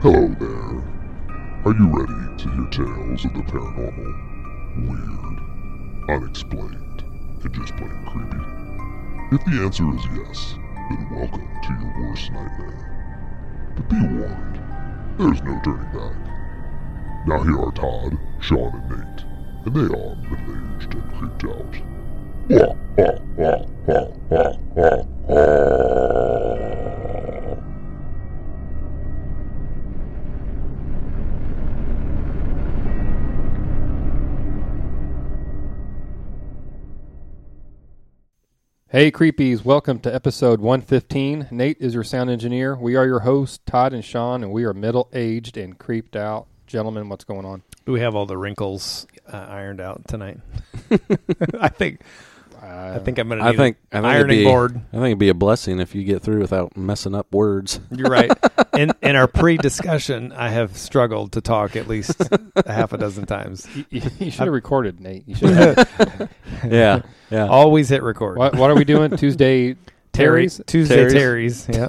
Hello there. Are you ready to hear tales of the paranormal, weird, unexplained, and just plain creepy? If the answer is yes, then welcome to your worst nightmare. But be warned, there's no turning back. Now here are Todd, Sean, and Nate, and they are middle-aged and creeped out. Hey creepies, welcome to episode 115. Nate is your sound engineer. We are your hosts, Todd and Sean, and we are middle-aged and creeped out. Gentlemen, what's going on? We have all the wrinkles ironed out tonight. I think I'm going to need an ironing board. I think it'd be a blessing if you get through without messing up words. You're right. In our pre-discussion, I have struggled to talk at least a half a dozen times. You should have recorded, Nate. You should have. Yeah. Always hit record. What are we doing? Tuesday Terry's? Tuesday Terry's. Yeah.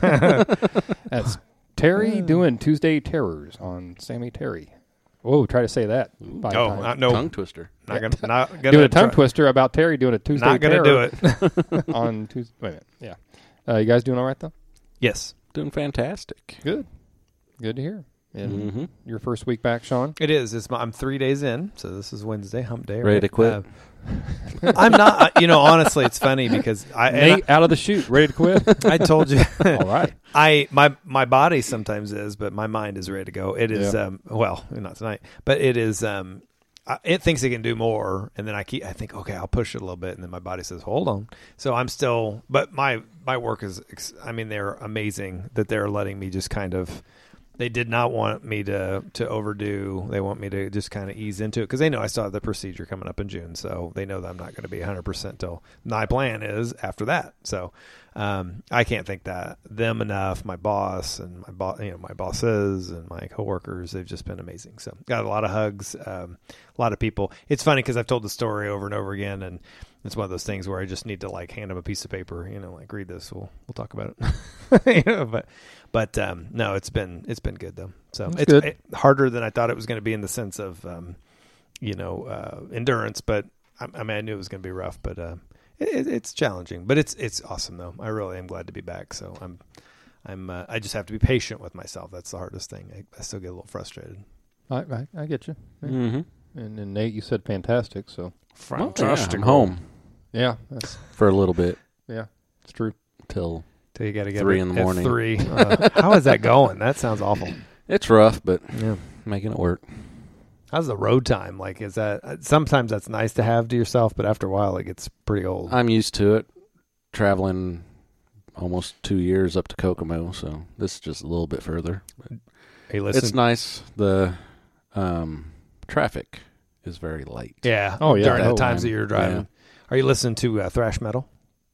That's Terry doing Tuesday Terrors on Sammy Terry. Whoa, try to say that. No. Tongue twister. Not gonna doing a tongue twister about Terry doing a Tuesday Not going to do it. on Tuesday. Wait a minute. Yeah. You guys doing all right, though? Yes. Doing fantastic. Good to hear. And your first week back, Sean? It is. I'm 3 days in, so this is Wednesday, hump day. Ready to quit? I'm not. Honestly, it's funny because Nate out of the chute, ready to quit? I told you. All right. My body sometimes is, but my mind is ready to go. It is well, not tonight, but it is. It thinks it can do more, and then I think, okay, I'll push it a little bit, and then my body says, hold on. So I'm still, but my work is. I mean, they're amazing that they're letting me just kind of. They did not want me to overdo. They want me to just kind of ease into it because they know I still have the procedure coming up in June. So they know that I'm not going to be 100% till my plan is after that. So I can't thank them enough. My boss and my bosses and my coworkers, they've just been amazing. So got a lot of hugs, a lot of people. It's funny because I've told the story over and over again, and it's one of those things where I just need to hand them a piece of paper, like read this. We'll talk about it. But no, it's been good though. So it's good. Harder than I thought it was going to be in the sense of endurance. But I knew it was going to be rough. But it's challenging. But it's awesome though. I really am glad to be back. So I just have to be patient with myself. That's the hardest thing. I still get a little frustrated. I get you. Yeah. Mm-hmm. And then Nate, you said fantastic. So I'm home. Yeah, that's for a little bit. Yeah, it's true. Till you got to get 3 in the morning. 3. How is that going? That sounds awful. It's rough, but making it work. How's the road time? Is that sometimes that's nice to have to yourself, but after a while it gets pretty old. I'm used to it. Traveling almost 2 years up to Kokomo, so this is just a little bit further. Hey, listen. It's nice. The traffic is very light. Yeah. Oh yeah. During the times that you're driving. Yeah. Are you listening to thrash metal?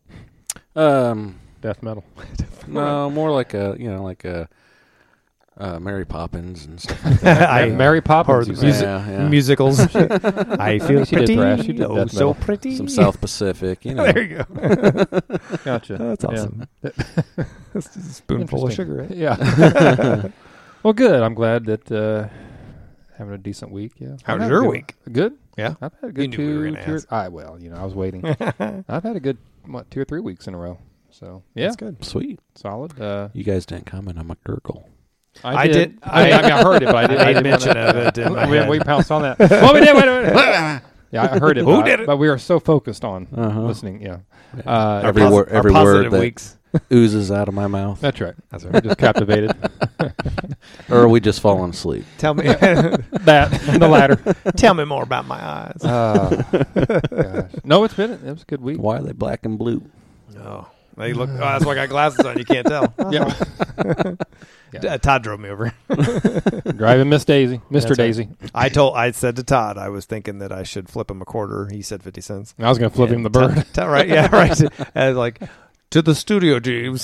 Death metal. No, more like a Mary Poppins and stuff like that. Mary Poppins. Musicals. I feel pretty. So pretty. Some South Pacific. There you go. Gotcha. That's awesome. That's a spoonful of sugar. Right? Yeah. Well, good. I'm glad that having a decent week. Yeah. How was your week? Good. Yeah. I've had a good I was waiting. I've had a good 2 or 3 weeks in a row. So yeah, that's good. Sweet, solid. You guys didn't comment on my gurgle. I did. I heard it, but I didn't. I made mention of it. We pounced on that. Well, we did. Wait. Yeah, I heard it. Who did it? But we are so focused on listening. Yeah. Every word that weeks. oozes out of my mouth. That's right. We're just captivated. Or are we just falling asleep? Tell me the latter. Tell me more about my eyes. Gosh. No, it was a good week. Why are they black and blue? No. They look. That's why I got glasses on. You can't tell. Yeah. Todd drove me over. Driving Miss Daisy, Mr. Daisy. Right. I said to Todd, I was thinking that I should flip him a quarter. He said 50 cents. I was going to flip him the bird. Right? Yeah, right. And to the studio, Jeeves.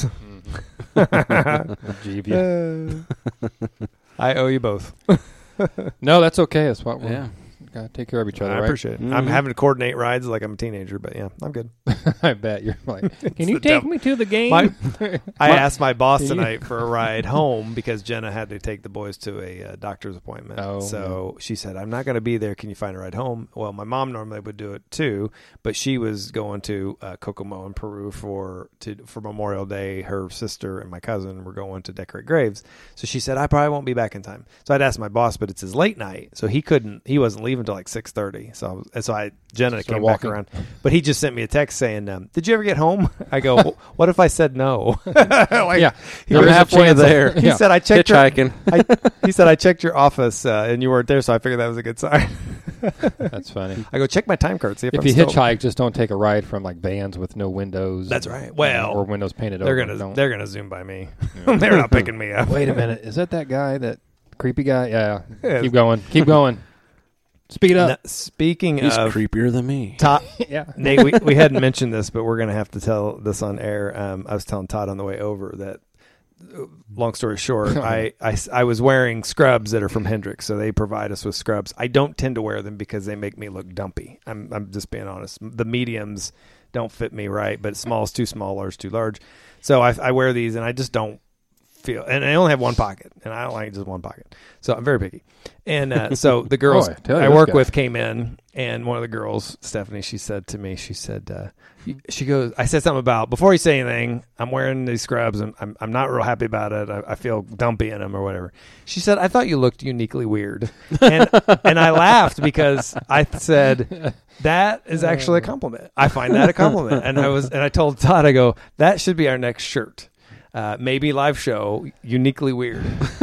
Jeeves. I owe you both. No, that's okay. That's what we're Gotta take care of each other, I right? appreciate it. I'm having to coordinate rides like I'm a teenager, but yeah, I'm good. I bet you're like, can you the take devil. me to the game? I asked my boss tonight for a ride home because Jenna had to take the boys to a doctor's appointment. Oh, so she said, I'm not going to be there. Can you find a ride home? Well, my mom normally would do it too, but she was going to Kokomo in Peru for Memorial Day. Her sister and my cousin were going to decorate graves. So she said, I probably won't be back in time. So I'd asked my boss, but it's his late night. So he wasn't leaving until like 6:30. So Jenna came back around, but he just sent me a text saying, did you ever get home? I go, well, what if I said no? Yeah. He They're was halfway there. He said, I checked Hitchhiking. he said, I checked your office and you weren't there. So I figured that was a good sign. That's funny. I go, check my time card. See if If I'm you still... hitchhike, just don't take a ride from like vans with no windows. That's right. Well, or windows painted they're over. they're gonna zoom by me. They're not picking me up. Wait a minute. Is that guy, that creepy guy? Yeah. Yeah. Keep going. Keep going. Speed up. Speaking He's of creepier than me. Todd, Yeah. Nate, we hadn't mentioned this, but we're going to have to tell this on air. I was telling Todd on the way over that, long story short, I was wearing scrubs that are from Hendrix, so they provide us with scrubs. I don't tend to wear them because they make me look dumpy. I'm just being honest. The mediums don't fit me right, but small is too small, large is too large. So I wear these, and I just don't feel, and I only have one pocket, and I don't like just one pocket. So I'm very picky. And so the girls I work with came in, and one of the girls, Stephanie, she said to me, she goes, I said something about, before you say anything, I'm wearing these scrubs, and I'm not real happy about it. I feel dumpy in them or whatever. She said, I thought you looked uniquely weird. And I laughed because I said, that is actually a compliment. I find that a compliment. And I told Todd, I go, that should be our next shirt. Maybe live show, uniquely weird.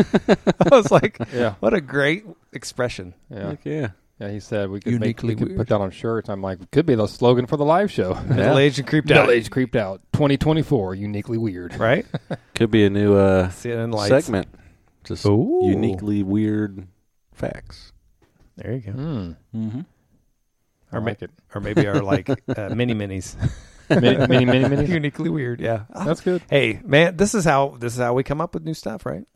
I was like, Yeah. What a great expression. Yeah. Heck yeah. Yeah, he said we could Uniquely put weird. that on shirts. I'm like, could be the slogan for the live show. Middle-aged and creeped out. Middle-aged creeped out. 2024, uniquely weird. Right? Could be a new See it in lights. segment. Just Ooh. uniquely weird facts. There you go. Mm-hmm. I like it. Or maybe our mini minis. Mini. Uniquely weird, yeah. That's good. Hey, man, this is how we come up with new stuff, right?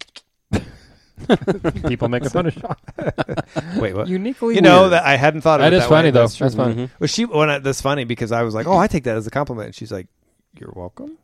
People making fun of Sean. Wait, what? Uniquely You know weird. that I hadn't thought of That it is that funny, way. though. That's true. That's funny. Well, that's funny because I was like, I take that as a compliment. And she's like, you're welcome.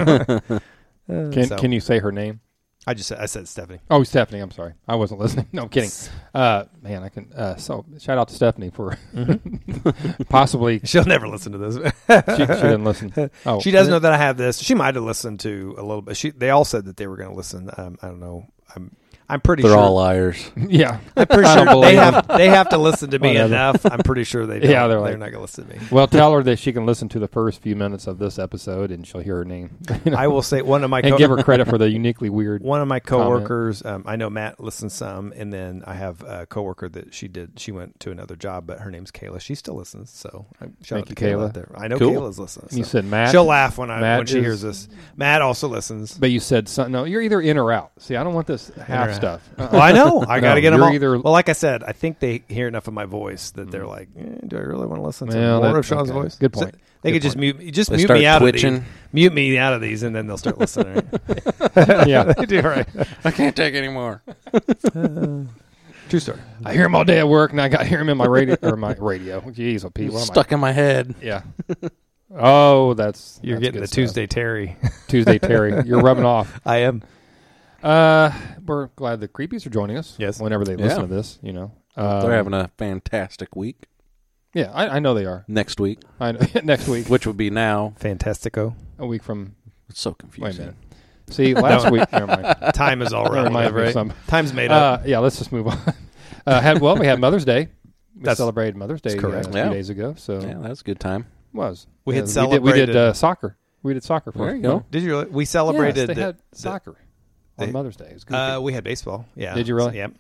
Can you say her name? I said Stephanie. Oh, Stephanie. I'm sorry. I wasn't listening. No, I'm kidding. Man, I can. So shout out to Stephanie for possibly. She'll never listen to this. She didn't listen. Oh, She does know that I have this. She might have listened to a little bit. They all said that they were going to listen. I don't know. I'm pretty They're sure. all liars. Yeah. I'm pretty I don't sure believe they have to listen to me Whatever. enough. I'm pretty sure they don't. Yeah, they're they're not going to listen to me. Well, tell her that she can listen to the first few minutes of this episode, and she'll hear her name. I will say one of my and give her credit for the uniquely weird. one of my coworkers. I know Matt listens some, and then I have a coworker that she went to another job, but her name's Kayla. She still listens, so shout out to Thank you, Kayla. out there. I know Cool. Kayla's listening. You so. said Matt. She'll laugh when Matt she is- hears this. Matt also listens. But you said something. No, you're either in or out. See, I don't want this half or out. stuff. Well, I know. I got to No, get them you're all. either- Well, like I said, I think they hear enough of my voice that they're like, do I really want to listen to Well, more that- of Sean's okay. voice? Good So point. they Good could point. They mute start me out twitching. of these. Mute me out of these, and then they'll start listening. Yeah. They do, right? I can't take any more. True story. I hear him all day at work, and I hear him in my radio. Jeez, oh, Pete, what am I? Stuck in my head. Yeah. Oh, that's You're that's getting good the stuff. Tuesday Terry. Tuesday Terry. You're rubbing off. I am. We're glad the creepies are joining us. Yes. Whenever they listen to this, you know. They're having a fantastic week. Yeah, I know they are. Next week, I know, next week, which would be now. Fantastico. a week from. It's so Wait a confusing. minute. See, last week. Never mind. Time is all That relative, reminds me of right? some- Time's made up. Yeah, let's just move on. We had Mother's Day. We That's- celebrated Mother's Day correct. a few Yeah. days ago. So Yeah, that was a good time. was. We had We celebrated. did soccer. We did soccer for There it. you go. Did you really? We celebrated. Yes, they had soccer they- on Mother's Day. It was goofy. We had baseball. Yeah. Did you really? Yep.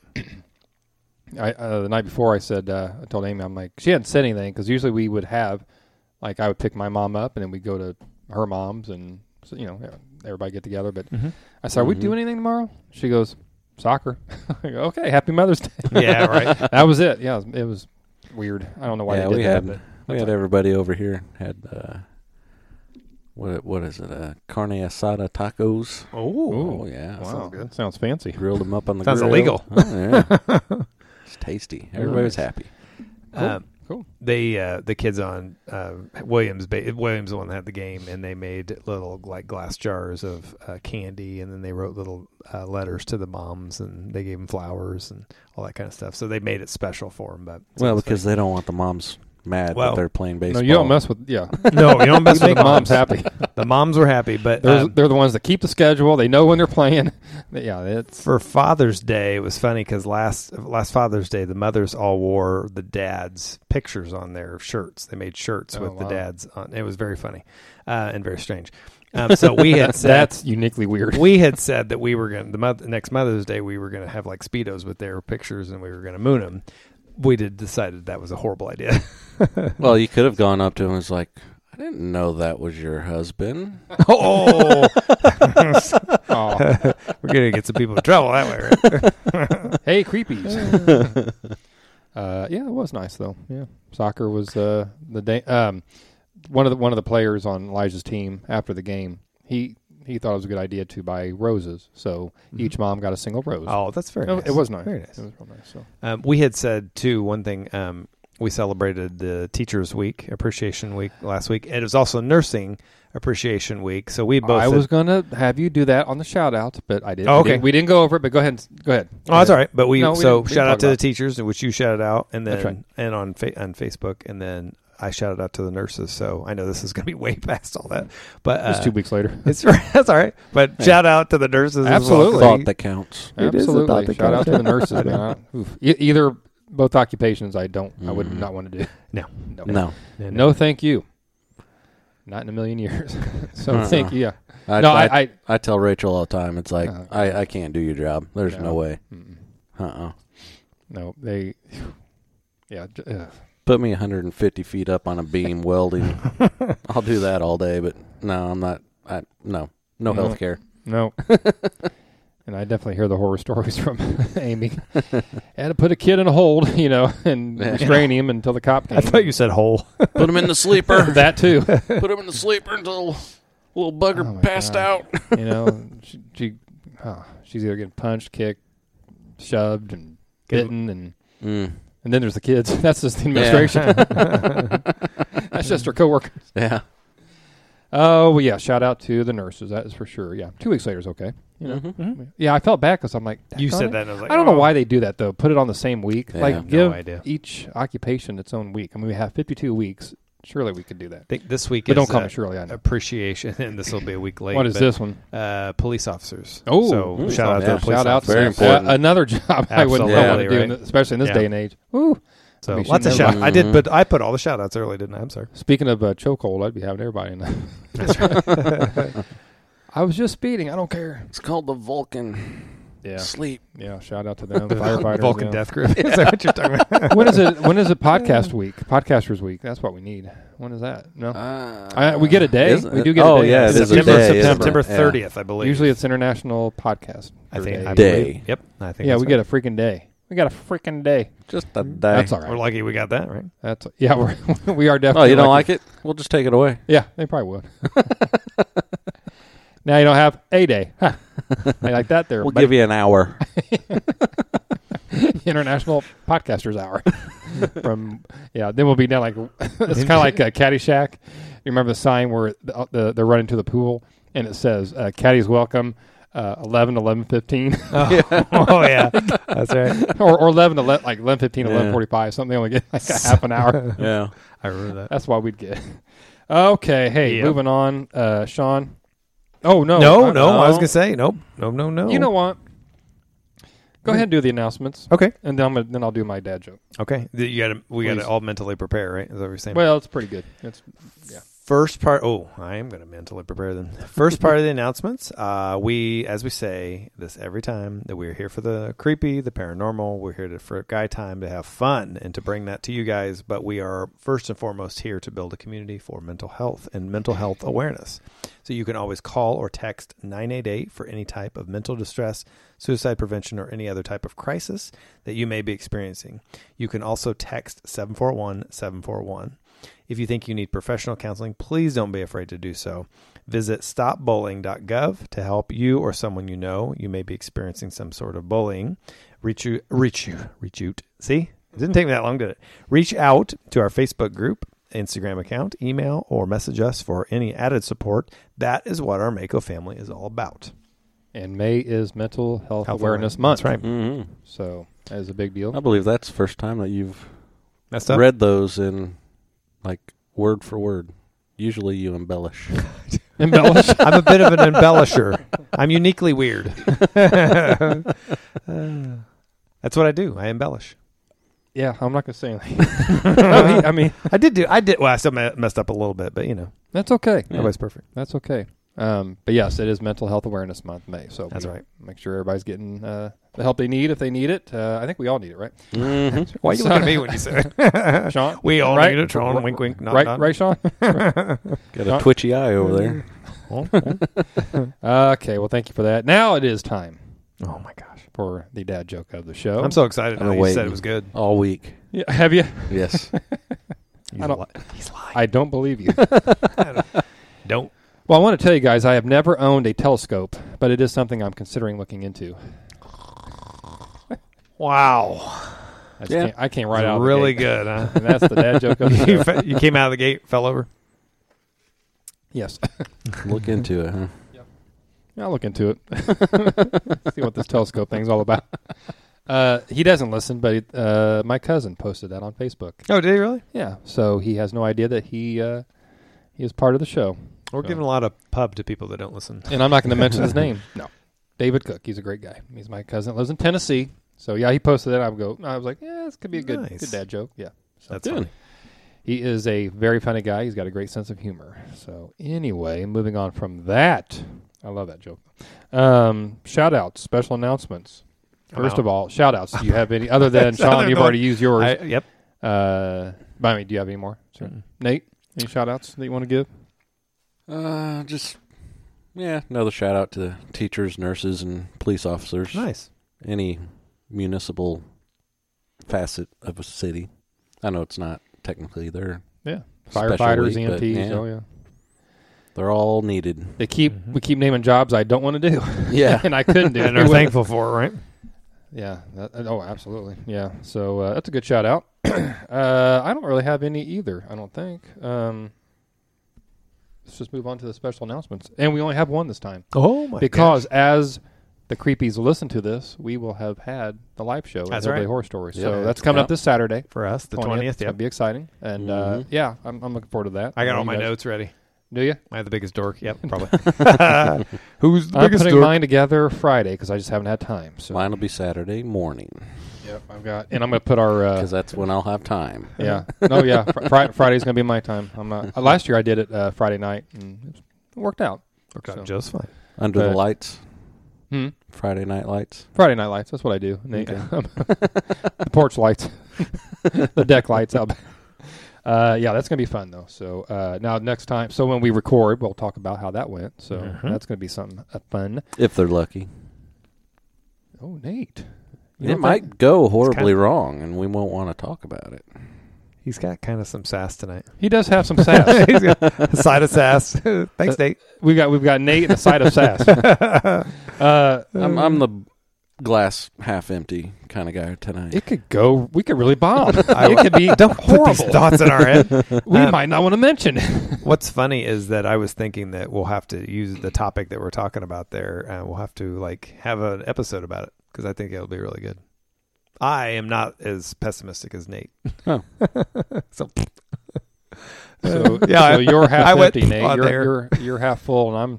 The night before, I said, I told Amy, I'm like, she hadn't said anything because usually we would have, like, I would pick my mom up and then we'd go to her mom's and, so, you know, everybody get together. But I said, are we doing anything tomorrow? She goes, soccer. I go, okay, happy Mother's Day. Yeah. Right. That was it. Yeah, it was weird. I don't know why Yeah, they did we that. had but we had everybody over here had what is it? Carne asada tacos. Oh. Oh yeah, wow, sounds good. Sounds fancy. grilled them up on the Sounds grill. illegal. Oh, yeah. It's tasty. Everybody was happy. Cool. The kids on Williams, the one that had the game, and they made little like glass jars of candy, and then they wrote little letters to the moms, and they gave them flowers and all that kind of stuff. So they made it special for them. But because they don't want the moms mad that they're playing baseball. No, you don't mess with no, you don't mess with make the moms happy. The moms were happy, but they're the ones that keep the schedule. They know when they're playing. Yeah, it's for Father's Day. It was funny because last Father's Day, the mothers all wore the dads' pictures on their shirts. They made shirts with the dads on. It was very funny and very strange. So we had said that's uniquely weird. We had said that we were going to next Mother's Day we were going to have like Speedos with their pictures and we were going to moon them. We decided that was a horrible idea. Well, you could have gone up to him and was like, I didn't know that was your husband. Oh. We're going to get some people in trouble that way, right? Hey, creepies. Yeah, it was nice though. Yeah, soccer was the day. One of the players on Elijah's team after the game, he thought it was a good idea to buy roses. So each mom got a single rose. Oh, that's very nice. It was nice. Very nice. It was real nice. So. We had said too one thing. We celebrated the Teachers Week, Appreciation Week last week. And it was also Nursing Appreciation Week. So we both. I was going to have you do that on the shout outs, but I didn't. Oh, okay. We didn't go over it, but go ahead. Oh, that's all right. But we didn't shout out to the about teachers, which you shouted out, and then That's right. and on Facebook, and then I shouted out to the nurses. So I know this is going to be way past all that, but It's 2 weeks later. that's all right. But shout out to the nurses. Absolutely. Thought that counts. It is a thought Absolutely. that Shout out counts. to the nurses, man. Oof. Either both occupations, I would not want to do. No. No. Thank you. Not in a million years. So Uh-uh. thank you. Yeah. I tell Rachel all the time, it's like, I can't do your job. There's no way. Mm-mm. No, they. Yeah. Put me 150 feet up on a beam welding. I'll do that all day, but no, I'm not. No health care. No. And I definitely hear the horror stories from Amy. Had to put a kid in a hold, and restrain him until the cop came. I thought you said hole. Put him in the sleeper. That too. Put him in the sleeper until little bugger passed out. She's either getting punched, kicked, shoved, and bitten, and then there's the kids. That's just the administration. That's just her coworkers. Yeah. Oh, well, yeah. Shout out to the nurses. That is for sure. Yeah. 2 weeks later is okay. Yeah, I felt bad because I'm like, You said that, and I was like, I don't know why they do that though. Put it on the same week. Yeah. Like, No give idea. each occupation its own week. I mean, we have 52 weeks. Surely we could do that. I think this week But is don't call me Shirley. I know. appreciation, and this will be a week late. What is this one? Police officers. Oh, so shout out to the police shout out. officers. Very important. Another job I wouldn't Absolutely, want to do, right? especially in this day and age. Ooh. So I'd be lots of shooting shout. everybody. I put all the shout outs early, didn't I? I'm sorry. Speaking of chokehold, I'd be having everybody in that. That's right. I was just speeding. I don't care. It's called the Vulcan Yeah. sleep. Yeah. Shout out to them. Firefighters. Vulcan yeah. Death Group. Is that what you're talking about? When is it podcast week? Podcasters week. That's what we need. When is that? No. We get a day. We do get a day. Yeah, it is a September, day, isn't it? September Yeah. 30th, I believe. Usually it's International Podcast. I think I Day. believe. Yep. I think Yeah, that's we right. get a freaking day. We got a freaking day. Just a day. That's all We're right. lucky we got that, right? We are definitely. Oh, you don't lucky. like it? We'll just take it away. Yeah, they probably would. Now you don't have a day. Huh. I like that there. We'll give you an hour. International Podcasters Hour. Then we'll be down like it's kind of like Caddyshack. You remember the sign where they're running to the pool and it says "Caddies welcome." 11:15. Oh yeah, that's right. or 11:15, 11:45. Something they only get like a half an hour. Yeah. I remember that. That's why we'd get. Okay, hey, Yep. moving on. Sean. Oh no, No. I was gonna say nope. No. You know what? Go ahead and do the announcements. Okay. And then I'll do my dad joke. Okay. We got Please. to all mentally prepare, right? Is that what you're saying? Well, it's pretty good. First part. Oh, I am going to mentally prepare them. First part of the announcements. As we say this every time, that we're here for the creepy, the paranormal. We're here for a guy time to have fun and to bring that to you guys. But we are first and foremost here to build a community for mental health and mental health awareness. So you can always call or text 988 for any type of mental distress, suicide prevention, or any other type of crisis that you may be experiencing. You can also text 741-741. If you think you need professional counseling, please don't be afraid to do so. Visit stopbullying.gov to help you or someone you know. You may be experiencing some sort of bullying. Reach out. See? It didn't take me that long, did it? Reach out to our Facebook group, Instagram account, email, or message us for any added support. That is what our Mako family is all about. And May is Mental Health Awareness Month. That's right. Mm-hmm. So that is a big deal. I believe that's the first time that you've Messed up? read those in, like, word for word. Usually you embellish. Embellish. I'm a bit of an embellisher. I'm uniquely weird. That's what I do. I embellish. Yeah, I'm not going to say anything. I mean, I did. Well, I still messed up a little bit, but that's okay. everybody's perfect. That's okay. But yes, it is Mental Health Awareness Month, May. So That's right. Make sure everybody's getting the help they need if they need it. I think we all need it, right? Mm-hmm. Why are you looking at me when you say it? Sean? We all Right? need it, Sean. Wink, wink. Not, Right, not. right, Sean? Got a twitchy eye over there. Okay, well, thank you for that. Now it is time Oh, my gosh. for the dad joke of the show. I'm so excited I've now been you said waiting it was good. all week. Yeah, have you? Yes. He's I don't- he's lying. I don't believe you. Don't. Well, I want to tell you guys, I have never owned a telescope, but it is something I'm considering looking into. Wow. I came right out of really the gate. good, huh? And that's the dad joke of the show. You came out of the gate, fell over. Yes. Look into it, huh? I'll look into it. See what this telescope thing's all about. He doesn't listen, but my cousin posted that on Facebook. Oh, did he really? Yeah, so he has no idea that he is part of the show. We're So- giving a lot of pub to people that don't listen. And I'm not going to mention his name. No. David Cook. He's a great guy. He's my cousin. Lives in Tennessee. So, yeah, he posted that. I was like, yeah, this could be a good Nice. dad joke. Yeah. So That's funny. he is a very funny guy. He's got a great sense of humor. So, anyway, moving on from that. I love that joke. Shout-outs, special announcements. First of all, shout-outs. Do you have any, other than Sean, you've already used yours. Yep. But I mean, do you have any more? Sure. Nate, any shout-outs that you want to give? Another shout out to teachers, nurses, and police officers. Nice. Any municipal facet of a city. I know it's not technically their Yeah. special Firefighters, week, but EMTs. Oh, yeah. they're all needed. We keep naming jobs I don't want to do. Yeah. And I couldn't do. And they're thankful for it, right? Yeah. Absolutely. Yeah. So that's a good shout out. I don't really have any either. I don't think. Let's just move on to the special announcements, and we only have one this time Oh, my because as the creepies listen to this, we will have had the live show. That's Hillbilly right. Horror Stories. Yep. So that's coming up Yep. this Saturday. For us, the 20th. 20th. It's gonna Yep. be exciting, and yeah, I'm looking forward to that. I got all You my guys- notes ready. Do you? I have the biggest dork. Yep, probably. Who's the I'm biggest putting dork? mine together Friday because I just haven't had time. So Mine will be Saturday morning yep, and I'm going to put our because that's when I'll have time. yeah. No, yeah. Friday's going to be my time. I'm not. Last year I did it Friday night, and it worked out. Worked out So- just fine. Under the lights, Hmm? Friday night lights. Friday night lights. That's what I do. Okay. The porch lights, the deck lights out. Yeah, that's going to be fun though. So now next time, so when we record, we'll talk about how that went. So that's going to be something fun. If they're lucky. Oh, Nate. You It don't might think- go horribly wrong, and we won't want to talk about it. He's got kind of some sass tonight. He does have some sass. He's got a side of sass. Thanks, Nate. We've got Nate and a side of sass. I'm the glass half empty kind of guy tonight. It could go. We could really bomb. It could be Don't put horrible. these thoughts in our head. We might not want to mention it. What's funny is that I was thinking that we'll have to use the topic that we're talking about there, and we'll have to have an episode about it because I think it'll be really good. I am not as pessimistic as Nate. Oh. So So, yeah, so you're half I went empty, Nate. on there. You're half full, and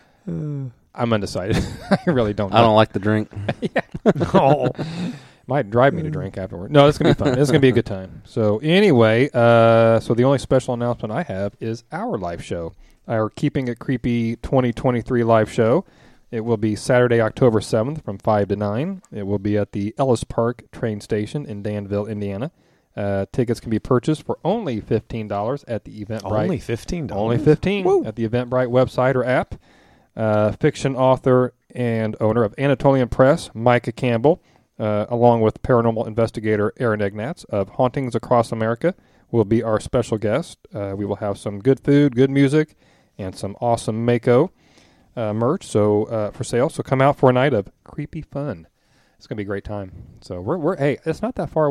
I'm undecided. I really don't know. I don't like the drink. oh, Might drive me to drink afterward. No, it's going to be fun. It's going to be a good time. So anyway, so the only special announcement I have is our live show, our Keeping It Creepy 2023 live show. It will be Saturday, October 7th from 5 to 9. It will be at the Ellis Park train station in Danville, Indiana. Tickets can be purchased for only $15 at the Eventbrite. only $15. Only $15 Woo. at the Eventbrite website or app. Fiction author and owner of Anatolian Press, Micah Campbell, along with paranormal investigator Aaron Ignatz of Hauntings Across America, will be our special guest. We will have some good food, good music, and some awesome Mako merch for sale. So come out for a night of creepy fun. It's going to be a great time. So we're hey, it's not that far away.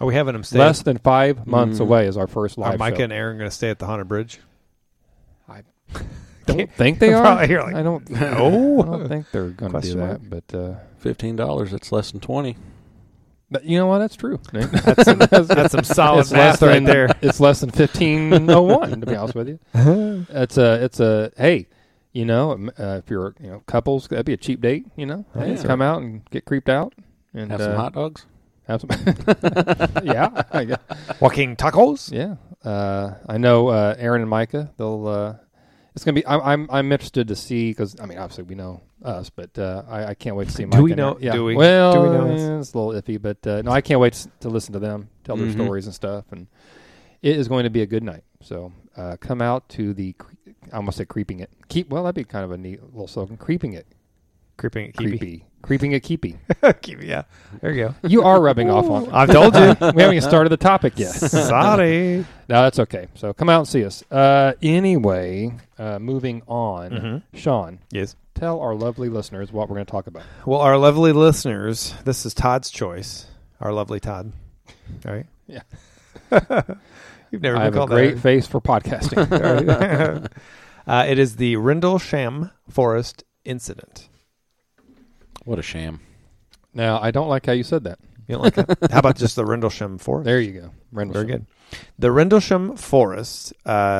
Are we having them stay? Less than 5 months away is our first Are live Micah show. and Aaron going to stay at the Haunted Bridge? I don't think they are. Probably, you're like, I don't. no. I don't think they're going to do Question that. But $15. It's less than 20. but you know what? That's true. That's some solid It's math less right than, there. It's less than 1501. To be honest with you, it's a hey. You know, if you're couples, that'd be a cheap date. You know, hey, Yeah. come out and get creeped out and Have some hot dogs? Have some. Yeah, I guess. Walking tacos? Yeah. I know Aaron and Micah. They'll. It's gonna be. I'm interested to see because I mean obviously we know us, but I can't wait to see. Micah we and know- Aaron. Yeah. do we- Well, do we know us? it's a little iffy, but no, I can't wait to listen to them tell their stories and stuff, and it is going to be a good night. So come out to the. I almost say creeping it. That'd be kind of a neat little slogan. Creeping it. Creeping at Keepy. Creepy. Creeping it. Keepy. Keepy, yeah. There you go. You are rubbing off on. I've told you. We haven't even started the topic yet. Sorry. No, that's okay. So come out and see us. Anyway, moving on. Sean, Yes. tell our lovely listeners what we're going to talk about. Well, our lovely listeners, this is Todd's choice. Our lovely Todd. All right. Yeah. You've never I been have a called great that. face for podcasting. It is the Rendlesham Forest incident. What a sham. Now, I don't like how you said that. You don't like that? How about just the Rendlesham Forest? There you go. Rendlesham. Very good. The Rendlesham Forest,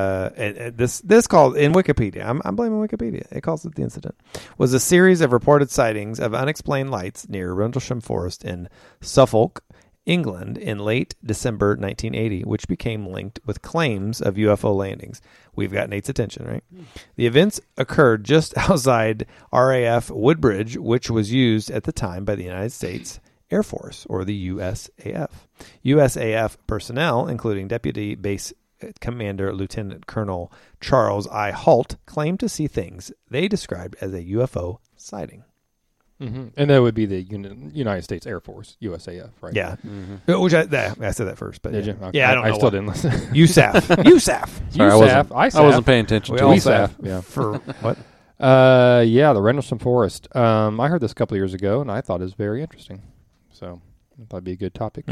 this called in Wikipedia, I'm blaming Wikipedia, it calls it the incident, was a series of reported sightings of unexplained lights near Rendlesham Forest in Suffolk, England in late December 1980, which became linked with claims of UFO landings. We've got Nate's attention, right? The events occurred just outside RAF Woodbridge, which was used at the time by the United States Air Force, or the USAF. USAF personnel, including Deputy Base Commander Lieutenant Colonel Charles I. Halt, claimed to see things they described as a UFO sighting. Mm-hmm. And that would be the United States Air Force, USAF, right? Yeah. Which I said that first, but Did yeah. you? Okay. Yeah, I don't know. I still didn't listen. USAF. USAF. Sorry, I wasn't paying attention We to all it. sat yeah. for what? Yeah, the Rendlesham Forest. I heard this a couple of years ago, and I thought it was very interesting. So I thought it'd be a good topic.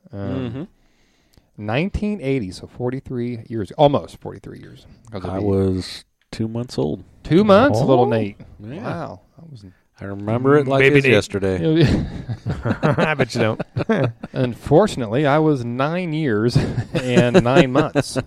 1980, so 43 years, almost 43 years. I was 2 months old. 2 months, Oh. little Nate. Yeah. Wow. I remember it like Baby it was Nate. yesterday. I bet you don't. Unfortunately, I was 9 years and 9 months.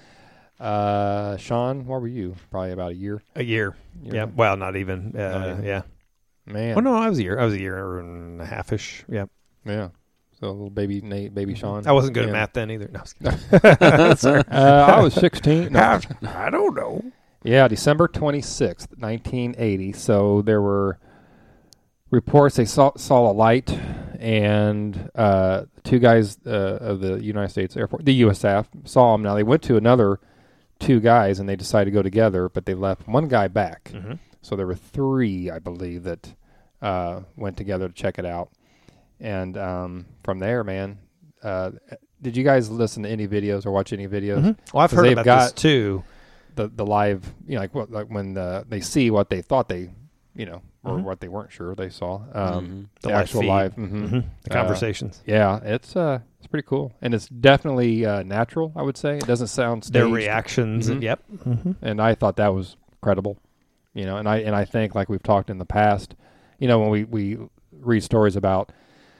Sean, what were you? Probably about a year. A year. Yeah. Well, not even. Yeah. Man. Oh, no, I was a year. I was a year and a half-ish. Yeah. Yeah. So little baby Nate, baby Sean. I wasn't good at Yeah. math then either. No, I was kidding. I was 16. No. I don't know. Yeah, December 26th, 1980. So there were reports they saw a light, and two guys of the United States Air Force, the USAF, saw them. Now they went to another two guys, and they decided to go together, but they left one guy back. Mm-hmm. So there were three, I believe, that went together to check it out. And from there, man, did you guys listen to any videos or watch any videos? Mm-hmm. Well, I've 'Cause heard they've about got this too. The live, like when they see what they thought they, or what they weren't sure they saw. The The live actual feed. live. Mm-hmm. The conversations. Yeah, it's pretty cool, and it's definitely natural. I would say it doesn't sound staged. Their reactions. Mhm. Yep. Mm-hmm. And I thought that was credible. And I think, like we've talked in the past, when we read stories about,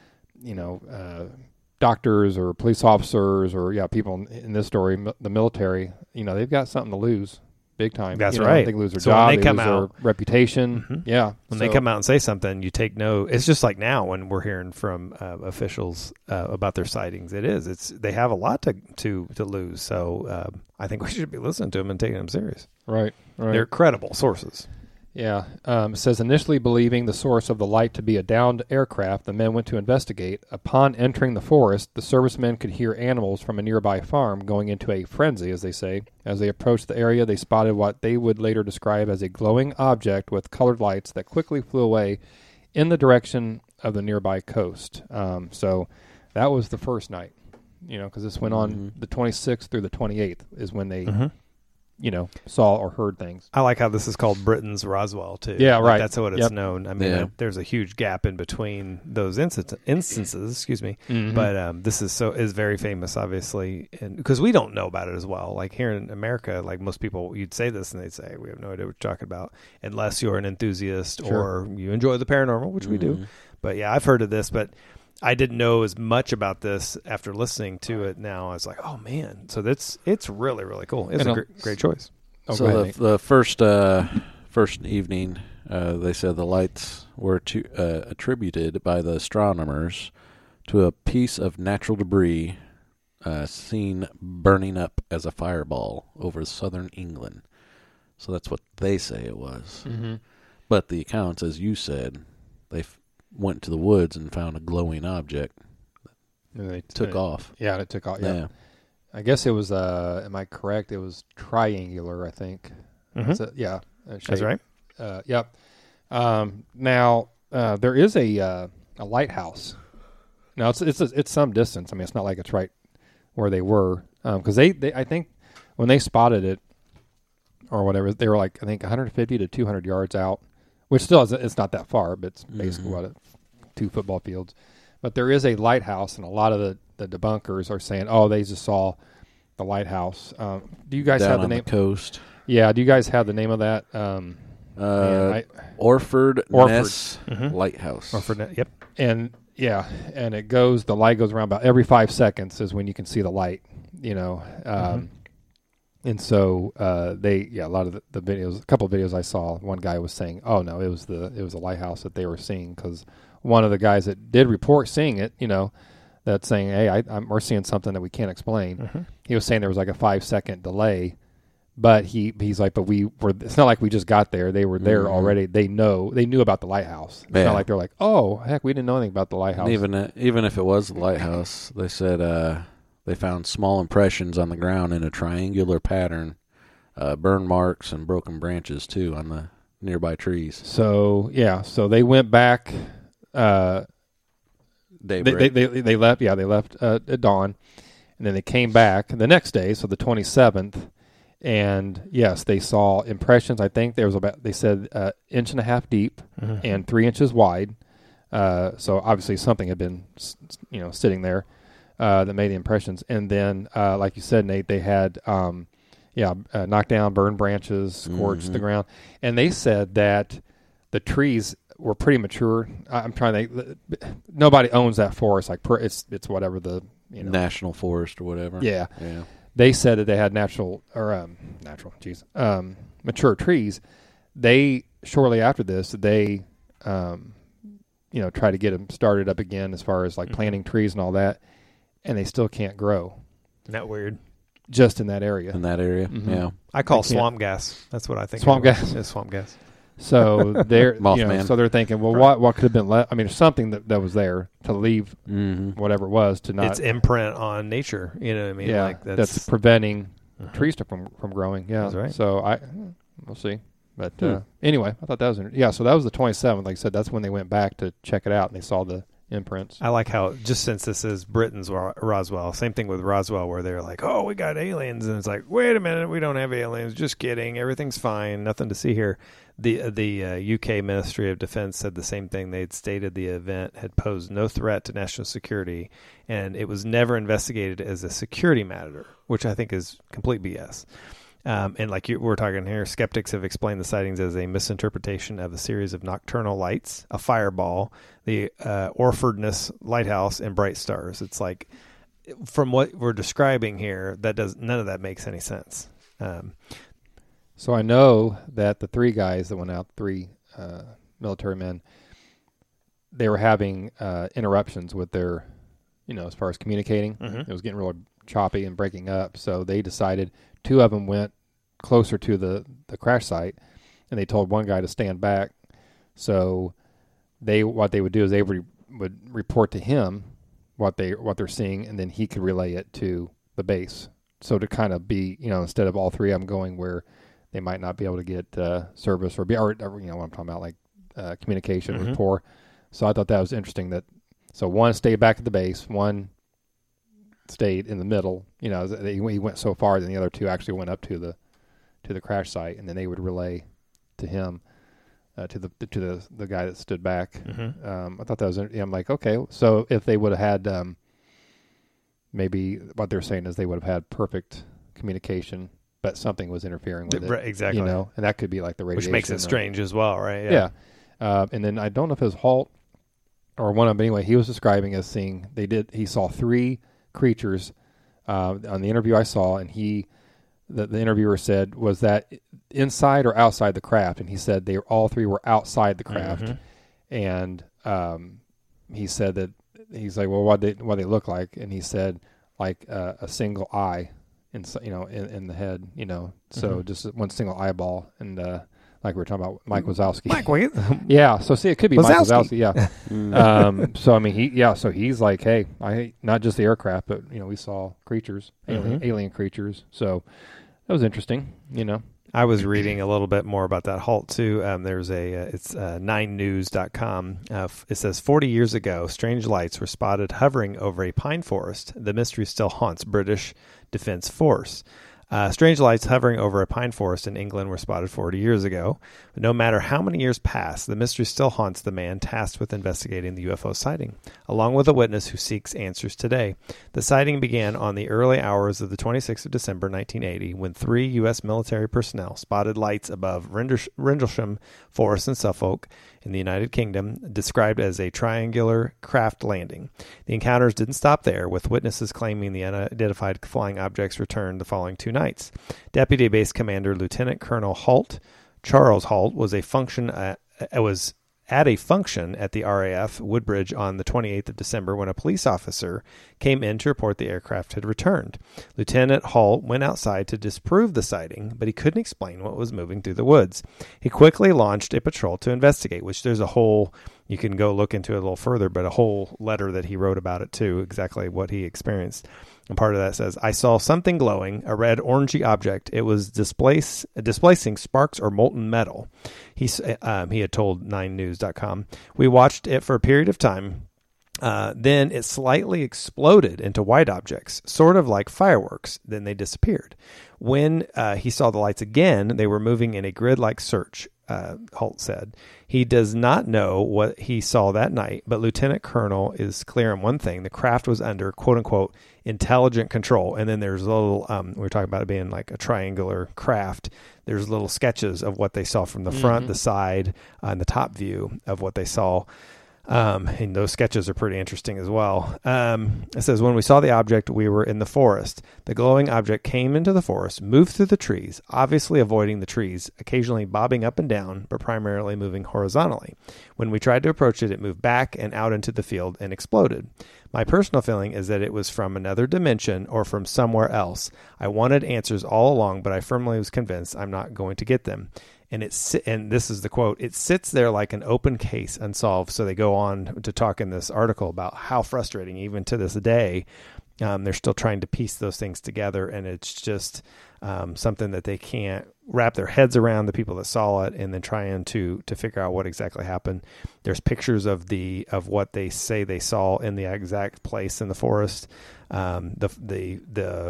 doctors or police officers or people in this story, the military, they've got something to lose big time. That's right. They lose their So when job, they they come lose out- their reputation. Mhm. Yeah. When they come out and say something, you take note. It's just like now when we're hearing from officials about their sightings. They have a lot to lose. So I think we should be listening to them and taking them serious. Right. They're credible sources. Yeah. It says, initially believing the source of the light to be a downed aircraft, the men went to investigate. Upon entering the forest, the servicemen could hear animals from a nearby farm going into a frenzy, as they say. As they approached the area, they spotted what they would later describe as a glowing object with colored lights that quickly flew away in the direction of the nearby coast. So that was the first night, because this went on the 26th through the 28th is when they saw or heard things. I like how this is called Britain's Roswell too. Yeah, right. That's what it's known. I mean, Yeah. there's a huge gap in between those instances. Excuse me, Mhm. but this is very famous, obviously, and because we don't know about it as well. Like here in America, like most people, you'd say this and they'd say we have no idea what you're talking about, unless you're an enthusiast Sure. or you enjoy the paranormal, which we do. Mhm. But yeah, I've heard of this, but I didn't know as much about this after listening to it. Now I was like, oh man, so it's really really cool. It's And a great choice. Oh, go So ahead, Nate. the first evening, they said the lights were attributed by the astronomers to a piece of natural debris seen burning up as a fireball over southern England. So that's what they say it was. Mm-hmm. But the accounts, as you said, they went to the woods and found a glowing object. And they Took off. Yeah, it took off. Yeah. Yeah. I guess it was. Am I correct? It was triangular. I think. Mhm. Yeah. That's right. Yep. Now there is a lighthouse. Now it's some distance. I mean, it's not like it's right where they were, because they I think when they spotted it or whatever, they were like I think 150 to 200 yards out, which still it's not that far, but it's basically Mhm. 2 football fields. But there is a lighthouse, and a lot of the debunkers are saying, "Oh, they just saw the lighthouse." Do you guys Down have the on name? the coast. Yeah. Do you guys have the name of that? Orford Ness Mhm. Lighthouse. Or for yep. And yeah, and the light goes around about every 5 seconds is when you can see the light, and so a lot of the videos, a couple of videos I saw, one guy was saying, "Oh no, it was a lighthouse that they were seeing," because one of the guys that did report seeing it, that's saying, "Hey, we're seeing something that we can't explain." Mhm. He was saying there was like a 5-second delay. But he's like, it's not like we just got there. They were there Mhm. already. They knew about the lighthouse. It's Yeah. not like they're like, oh, heck, we didn't know anything about the lighthouse. And even if it was the lighthouse, they said they found small impressions on the ground in a triangular pattern, burn marks and broken branches too on the nearby trees. So they went back. Daybreak. They left. Yeah, they left at dawn, and then they came back the next day, so the 27th. And yes, they saw impressions. I think there was they said 1.5 inch deep Mhm. and 3 inches wide. So obviously something had been, sitting there that made the impressions. And then, like you said, Nate, they had, knocked down, burned branches, scorched the ground. And they said that the trees were pretty mature. I'm trying to. Nobody owns that forest. Like it's whatever the National Forest or whatever. Yeah. Yeah. They said that they had mature trees. They shortly after this, they try to get them started up again as far as like planting trees and all that, and they still can't grow Isn't that weird? just in that area. In that area. Mhm. Yeah. I call They can't- swamp gas. That's what I think. Swamp it was. gas? Yeah, swamp gas. So they're Mothman. so they're thinking, well, Right. what could have been left? I mean, there's something that was there to leave Mm-hmm. whatever it was to not. It's imprint on nature. You know what I mean? yeah, Like that's preventing Mhm. trees from growing. Yeah, That's right. So we'll see. But anyway, I thought that was so that was the 27th. Like I said, that's when they went back to check it out and they saw the imprints. I like how, just since this is Britain's Roswell, same thing with Roswell, where they're like, oh, we got aliens. And it's like, wait a minute, we don't have aliens. Just kidding. Everything's fine. Nothing to see here. The UK Ministry of Defense said the same thing. They'd stated the event had posed no threat to national security, and it was never investigated as a security matter, which I think is complete BS. And like we're talking here, skeptics have explained the sightings as a misinterpretation of a series of nocturnal lights, a fireball, the Orford Ness Lighthouse, and bright stars. It's like, from what we're describing here, none of that makes any sense. So I know that the 3 guys that went out, 3 military men, they were having interruptions with their, as far as communicating. Mhm. It was getting really choppy and breaking up. So they decided 2 of them went closer to the crash site, and they told one guy to stand back. So what they would do is they would report to him what they're seeing, and then he could relay it to the base. So to kind of be, instead of all 3 of them going where they might not be able to get service or what I'm talking about, like communication, Mhm. rapport. So I thought that was interesting so one stayed back at the base, one stayed in the middle. He went so far, then the other 2 actually went up to to the crash site, and then they would relay to him, to the guy that stood back. Mm-hmm. I thought that was, I'm like, okay, so if they would have had, maybe what they're saying is they would have had perfect communication, but something was interfering with it. Right, exactly. You know, and that could be like the radiation. Which makes it strange as well, right? Yeah. And then I don't know if it was Halt or one of them, but anyway, he was describing as seeing, he saw 3 creatures on the interview I saw, and the interviewer said, was that inside or outside the craft? And he said all 3 were outside the craft. Mm-hmm. And he said that, he's like, well, what they look like? And he said, like a single eye in the head, so just one single eyeball. And like we were talking about Mike Wazowski. Mike, wait. Yeah, so see, it could be Mike Wazowski, yeah. Mm. So I mean, so he's like, hey, not just the aircraft, but we saw creatures, alien creatures. So that was interesting, I was reading a little bit more about that Halt too. There's it's 9news.com. It says 40 years ago, strange lights were spotted hovering over a pine forest. The mystery still haunts British Defence Force. Strange lights hovering over a pine forest in England were spotted 40 years ago. But no matter how many years pass, the mystery still haunts the man tasked with investigating the UFO sighting, along with a witness who seeks answers today. The sighting began on the early hours of the 26th of December, 1980, when 3 U.S. military personnel spotted lights above Rendlesham Forest in Suffolk in the United Kingdom, described as a triangular craft landing. The encounters didn't stop there, with witnesses claiming the unidentified flying objects returned the following 2 nights. Deputy Base Commander Lieutenant Colonel Charles Halt was at a function at the RAF Woodbridge on the 28th of December when a police officer came in to report the aircraft had returned. Lieutenant Halt went outside to disprove the sighting, but he couldn't explain what was moving through the woods. He quickly launched a patrol to investigate, which there's a whole, you can go look into it a little further, but a whole letter that he wrote about it too, exactly what he experienced. And part of that says, I saw something glowing, a red orangey object. It was displacing sparks or molten metal. He had told 9news.com. We watched it for a period of time. Then it slightly exploded into white objects, sort of like fireworks. Then they disappeared. When he saw the lights again, they were moving in a grid-like search, Halt said. He does not know what he saw that night, but Lieutenant Colonel is clear on one thing. The craft was under, quote-unquote, intelligent control. And then there's a little, we were talking about it being like a triangular craft. There's little sketches of what they saw from the front, the side, and the top view of what they saw. And those sketches are pretty interesting as well. It says, when we saw the object, we were in the forest. The glowing object came into the forest, moved through the trees, obviously avoiding the trees, occasionally bobbing up and down, but primarily moving horizontally. When we tried to approach it, it moved back and out into the field and exploded. My personal feeling is that it was from another dimension or from somewhere else. I wanted answers all along, but I firmly was convinced I'm not going to get them. And this is the quote, it sits there like an open case unsolved. So they go on to talk in this article about how frustrating, even to this day, they're still trying to piece those things together. And it's just something that they can't wrap their heads around, the people that saw it, and then trying to figure out what exactly happened. There's pictures of what they say they saw in the exact place in the forest. What we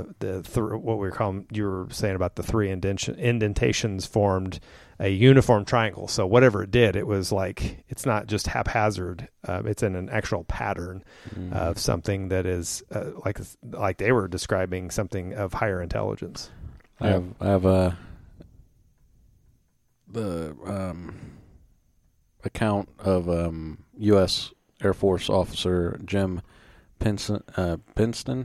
were calling, you were saying about the 3 indentations formed a uniform triangle. So whatever it did, it was like, it's not just haphazard. It's in an actual pattern of something that is like they were describing something of higher intelligence. I have the account of U.S. Air Force officer Jim Pinston.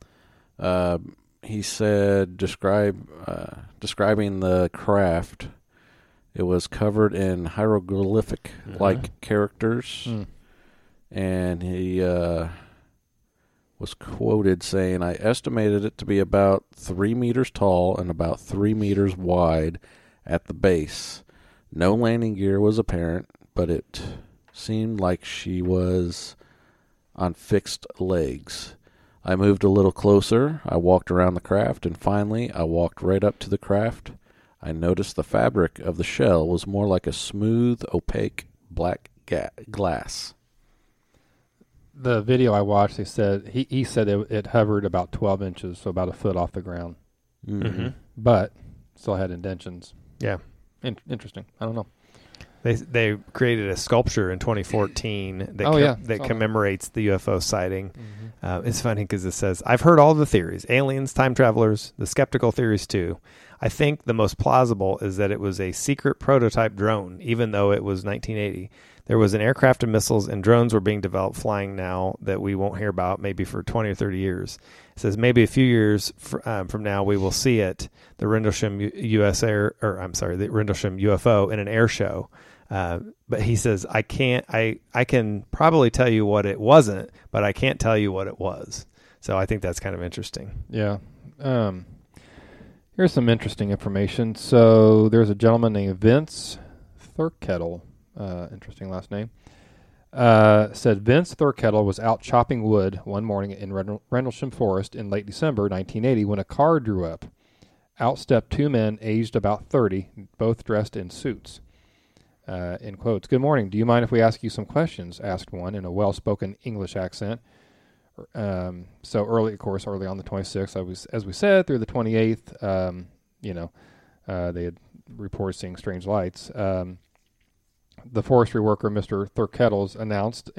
He said, describing the craft, it was covered in hieroglyphic-like characters, and he was quoted saying, I estimated it to be about 3 meters tall and about 3 meters wide at the base. No landing gear was apparent, but it seemed like she was on fixed legs. I moved a little closer. I walked around the craft, and finally I walked right up to the craft. I noticed the fabric of the shell was more like a smooth, opaque black glass. The video I watched, they said he said it hovered about 12 inches, so about a foot off the ground. Mm-hmm. But still had indentions. Yeah. Interesting. I don't know. They created a sculpture in 2014 that commemorates the UFO sighting. Mm-hmm. It's funny because it says, "I've heard all the theories, aliens, time travelers, the skeptical theories too. I think the most plausible is that it was a secret prototype drone, even though it was 1980. There was an aircraft and missiles and drones were being developed flying now that we won't hear about maybe for 20 or 30 years. It says maybe a few years from now we will see it, the Rendlesham the Rendlesham UFO in an air show. But he says, I can probably tell you what it wasn't, but I can't tell you what it was. So I think that's kind of interesting. Yeah. Here's some interesting information. So there's a gentleman named Vince Thurkettle. Interesting last name. Said Vince Thurkettle was out chopping wood one morning in Rendlesham Forest in late December 1980 when a car drew up. Out stepped two men aged about 30, both dressed in suits. In quotes, "Good morning. Do you mind if we ask you some questions?" asked one in a well-spoken English accent. So early on the 26th, as we said, through the 28th, they had reported seeing strange lights. The forestry worker, Mr. Thurkettle's, unannounced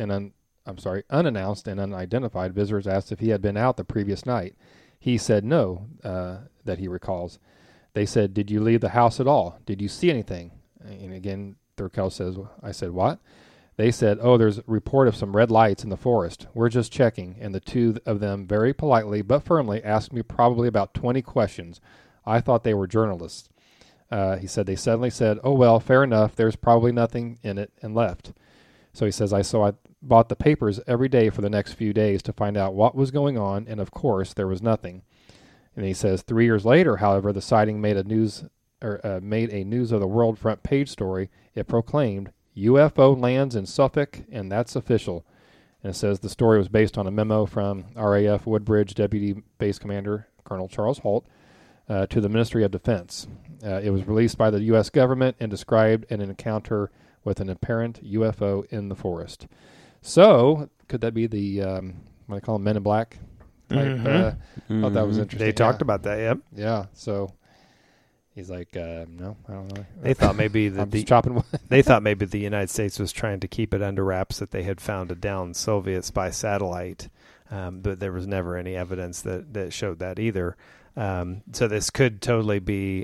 and unidentified visitors asked if he had been out the previous night. He said no, that he recalls. They said, "Did you leave the house at all? Did you see anything?" And again, Thurkettle says, "I said, what?" They said, "Oh, there's a report of some red lights in the forest. We're just checking." And the two of them very politely but firmly asked me probably about 20 questions. I thought they were journalists. He said they suddenly said, "Oh, well, fair enough. There's probably nothing in it," and left. So he says, I bought the papers every day for the next few days to find out what was going on, and of course there was nothing. And he says 3 years later, however, the sighting made a News of the World front page story. It proclaimed, "UFO lands in Suffolk, and that's official." And it says the story was based on a memo from RAF Woodbridge Deputy Base Commander Colonel Charles Holt to the Ministry of Defense. It was released by the U.S. government and described an encounter with an apparent UFO in the forest. So, could that be the, what I call them, Men in Black type? Mm-hmm. Thought that was interesting. They talked about that, yep. Yeah, so he's like, no, I don't know. They thought maybe chopping wood. They thought maybe the United States was trying to keep it under wraps that they had found a downed Soviet spy satellite, but there was never any evidence that showed that either. So this could totally be,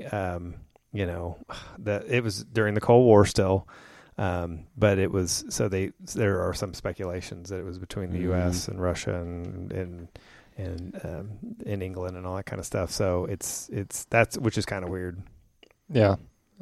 that it was during the Cold War still, but it was. So there are some speculations that it was between the U.S. and Russia and in England and all that kind of stuff. So that's which is kind of weird. Yeah.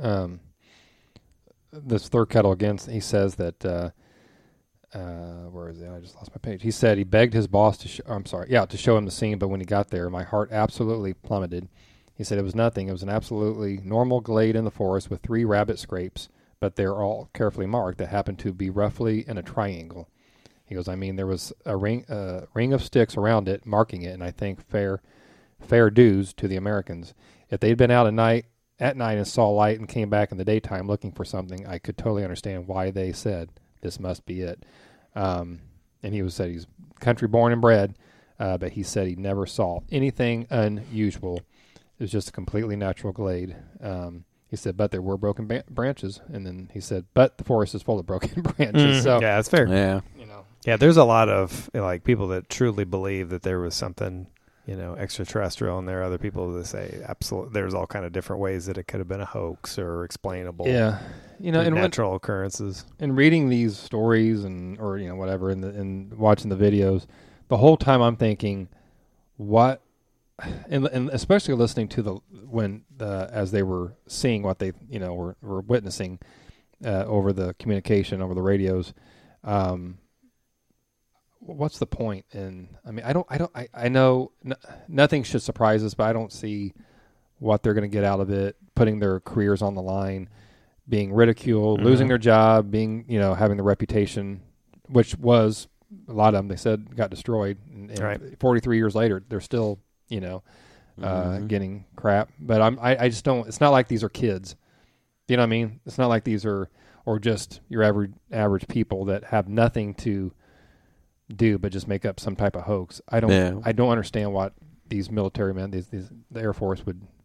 This Thurkettle again, he says that. Where is it? I just lost my page. He said he begged his boss to show him the scene, but when he got there, my heart absolutely plummeted. He said it was nothing. It was an absolutely normal glade in the forest with 3 rabbit scrapes, but they're all carefully marked that happened to be roughly in a triangle. He goes, I mean, there was a ring of sticks around it, marking it, and I think fair dues to the Americans. If they'd been out at night and saw light and came back in the daytime looking for something, I could totally understand why they said this must be it. And he said he's country born and bred, but he said he never saw anything unusual. It was just a completely natural glade. He said, but there were broken branches. And then he said, but the forest is full of broken branches. So yeah, that's fair. Yeah. Yeah, there's a lot of people that truly believe that there was something, extraterrestrial, and there are other people that say absolutely. There's all kind of different ways that it could have been a hoax or explainable. Yeah, and natural occurrences. And reading these stories or whatever, and watching the videos, the whole time I'm thinking, what, and especially listening to as they were seeing what they were witnessing over the communication over the radios. What's the point? And I mean, I know nothing should surprise us, but I don't see what they're going to get out of it, putting their careers on the line, being ridiculed, losing their job, being, having the reputation, which was a lot of them, they said, got destroyed. And right. 43 years later, they're still, getting crap. But I just don't, it's not like these are kids. You know what I mean? It's not like these are, or just your average people that have nothing to do but just make up some type of hoax. I don't understand what these military men, the Air Force would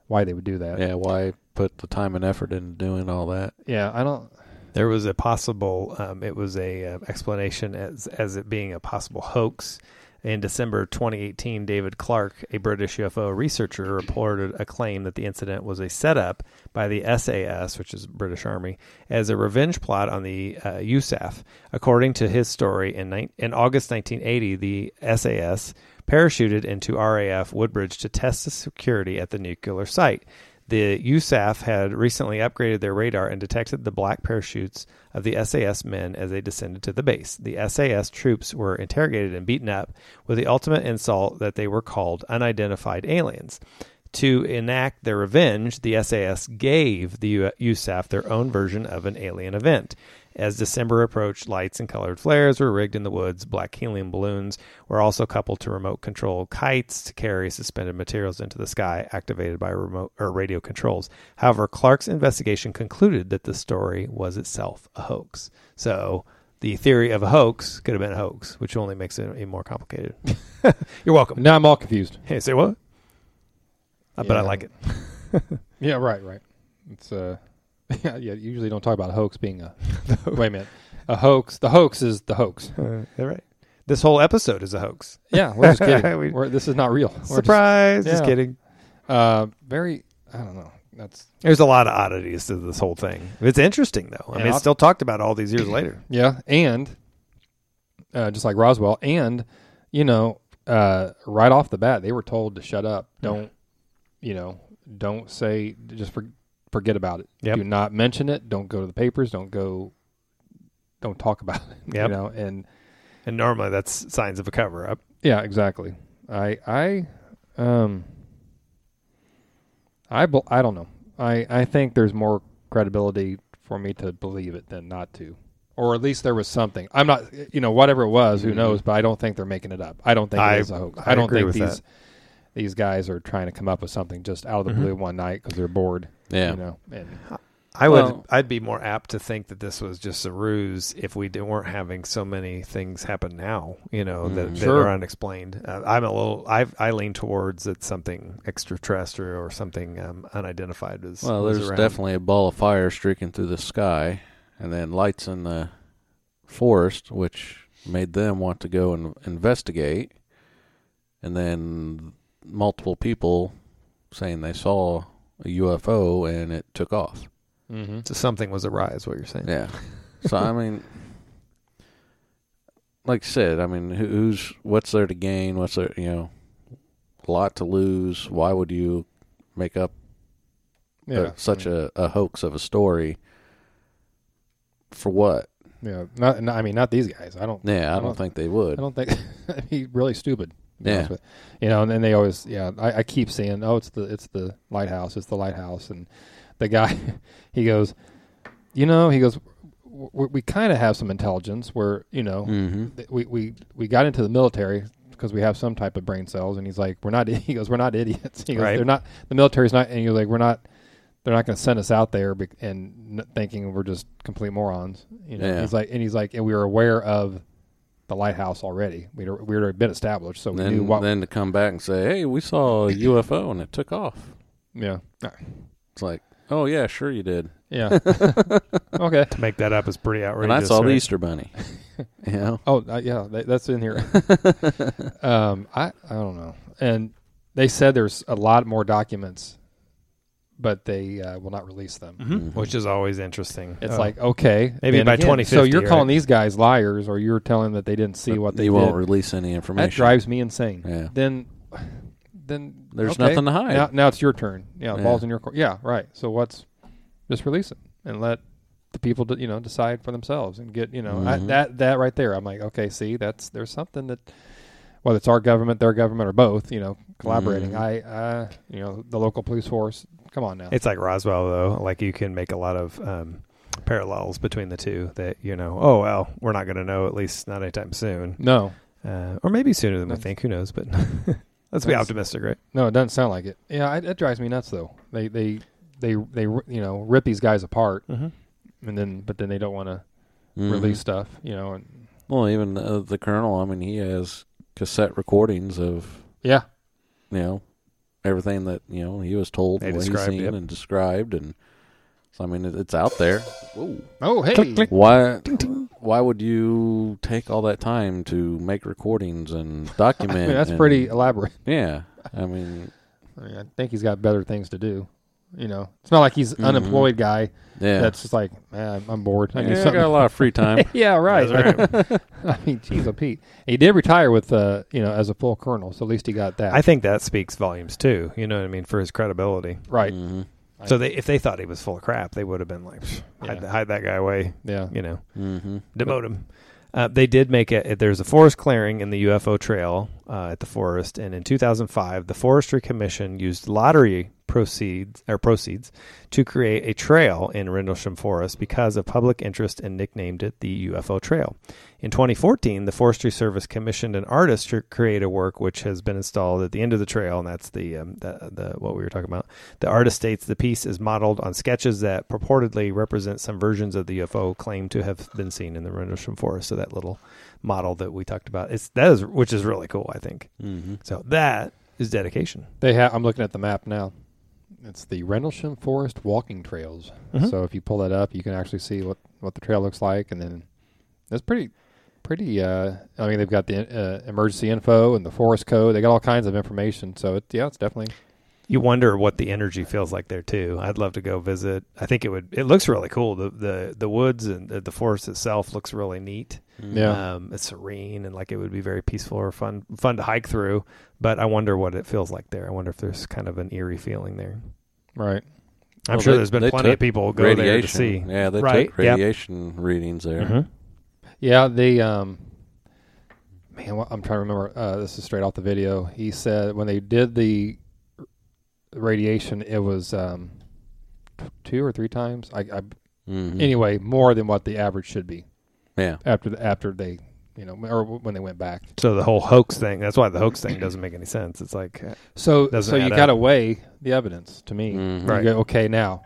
why they would do that. Yeah, why put the time and effort into doing all that? Yeah, I don't. There was a possible, it was a explanation as it being a possible hoax. In December 2018, David Clark, a British UFO researcher, reported a claim that the incident was a setup by the SAS, which is British Army, as a revenge plot on the USAF. According to his story, in August 1980, the SAS parachuted into RAF Woodbridge to test the security at the nuclear site. The USAF had recently upgraded their radar and detected the black parachutes of the SAS men as they descended to the base. The SAS troops were interrogated and beaten up with the ultimate insult that they were called unidentified aliens. To enact their revenge, the SAS gave the USAF their own version of an alien event. As December approached, lights and colored flares were rigged in the woods. Black helium balloons were also coupled to remote control kites to carry suspended materials into the sky, activated by remote or radio controls. However, Clark's investigation concluded that the story was itself a hoax. So the theory of a hoax could have been a hoax, which only makes it even more complicated. You're welcome. Now I'm all confused. Hey, say what? But I like it. Yeah, right. It's yeah. You usually don't talk about a hoax being a. Wait a minute, a hoax. The hoax is the hoax. All right. This whole episode is a hoax. Yeah, we're just kidding. This is not real. Surprise! Just kidding. Very. I don't know. There's a lot of oddities to this whole thing. It's interesting though. I mean, it's still talked about all these years later. Yeah, and just like Roswell, and right off the bat, they were told to shut up. Don't say. Just forget about it. Yep. Do not mention it. Don't go to the papers. Don't talk about it. Yep. And normally that's signs of a cover up. Yeah, exactly. I don't know. I think there's more credibility for me to believe it than not to, or at least there was something. I'm not, whatever it was, who knows? But I don't think they're making it up. I don't think it is a hoax. I don't think these guys are trying to come up with something just out of the blue one night because they're bored. Yeah. I'd be more apt to think that this was just a ruse if we weren't having so many things happen now, that are unexplained. I lean towards it's something extraterrestrial or something unidentified. There's definitely a ball of fire streaking through the sky, and then lights in the forest, which made them want to go and investigate, and then multiple people saying they saw a UFO and it took off. Mm-hmm. So something was awry, is what you're saying. Yeah. So I mean, like I said, I mean, what's there to gain? What's there, a lot to lose? Why would you make up such a hoax of a story? For what? Yeah. Not these guys. I don't think they would. I don't think it'd be really stupid. Yeah. And then they always, I keep seeing, it's the lighthouse. It's the lighthouse. And the guy, he goes, we kind of have some intelligence where, we got into the military because we have some type of brain cells. And he's like, we're not idiots. He goes, right. They're not, the military's not, and he was like, they're not going to send us out there and thinking we're just complete morons. Yeah. He's like, and we were aware of the lighthouse already. We'd already been established, so we knew what. Then to come back and say, "Hey, we saw a UFO and it took off." Yeah, it's like, oh yeah, sure you did. Yeah, okay. To make that up is pretty outrageous. And I saw the Easter Bunny. Oh yeah, that's in here. I don't know. And they said there's a lot more documents, but they will not release them, which is always interesting. It's like, okay, maybe by 2050. So you're calling these guys liars, or you're telling them that they didn't see what they did. You won't release any information. That drives me insane. Yeah. Then there's nothing to hide. Now it's your turn. Yeah, the ball's in your court. Yeah, right. So just release it and let the people decide for themselves and get that right there. I'm like, okay, see, there's something that, whether it's our government, their government, or both, collaborating. The local police force. Come on now. It's like Roswell, though. Like, you can make a lot of parallels between the two that, we're not going to know, at least not anytime soon. No. Or maybe sooner than we think. Who knows? But let's be optimistic, right? No, it doesn't sound like it. Yeah, it drives me nuts, though. They rip these guys apart, and then they don't want to release stuff, And, well, even the colonel, he has cassette recordings of, everything that he was told, They what he's described, seen yep. and described, and so I mean it's out there. Whoa. Oh, hey. Click, click. Why would you take all that time to make recordings and document? I mean, that's and- pretty elaborate. Yeah, I mean, I think he's got better things to do. It's not like he's an unemployed guy yeah. that's just like, I'm bored. I Yeah, do I something. got a lot of free time. Yeah, right. That's right. I mean, geez, Pete. He did retire with, as a full colonel, so at least he got that. I think that speaks volumes too. You know what I mean, for his credibility. right. Mhm. So if they thought he was full of crap, they would have been like, hide that guy away. Yeah. Demote Mhm. him. They did make it. There's a forest clearing in the UFO trail at the forest, and in 2005, the Forestry Commission used lottery proceeds to create a trail in Rendlesham Forest because of public interest and nicknamed it the UFO Trail. In 2014, the Forestry Service commissioned an artist to create a work which has been installed at the end of the trail, and that's the what we were talking about. The artist states the piece is modeled on sketches that purportedly represent some versions of the UFO claimed to have been seen in the Rendlesham Forest. So that little model that we talked about, which is really cool, I think. Mhm. So that is dedication. I'm looking at the map now. It's the Rendlesham Forest walking trails. Mhm. So if you pull that up, you can actually see what the trail looks like, and then it's pretty. I mean, they've got the emergency info and the forest code. They got all kinds of information. So it's definitely. You wonder what the energy feels like there too. I'd love to go visit. I think it looks really cool. The woods and the forest itself looks really neat. Yeah. It's serene and like it would be very peaceful or fun to hike through. But I wonder what it feels like there. I wonder if there's kind of an eerie feeling there. Right. I'm Well, sure they- there's been they plenty of took people who go there to see. Yeah, they Right, took radiation readings there. Mhm. Yeah, they man, I'm trying to remember. This is straight off the video. He said when they did the radiation, it was 2 or 3 times. Mhm. Anyway, more than what the average should be Yeah. after they, or when they went back. So the whole hoax thing. That's why the hoax thing doesn't make any sense. It's like So Doesn't you add got to up. weigh the evidence. To me, Mhm. Right. You go, okay, now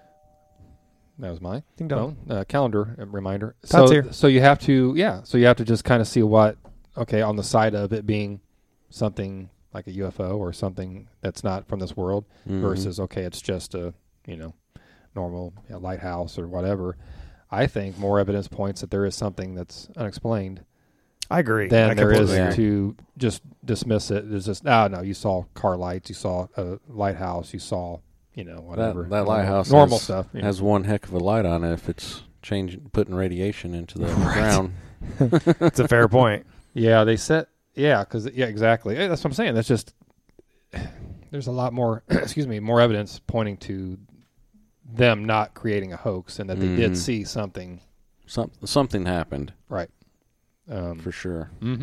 that was my ding dong. calendar reminder. Todd's So here. so you have to just kind of see what on the side of it being something like a UFO or something that's not from this world Mhm. versus it's just a normal lighthouse or whatever. I think more evidence points that there is something that's unexplained I agree. than I there is completely agree. to just dismiss it. There's just no. You saw car lights. You saw a lighthouse. You saw whatever That lighthouse normal has, stuff has one heck of a light on it if it's putting radiation into the ground. It's a fair point. Yeah, they said exactly. That's what I'm saying. That's just there's a lot more. More evidence pointing to them not creating a hoax and that they did see something. Something happened Right. for sure. Mm-hmm.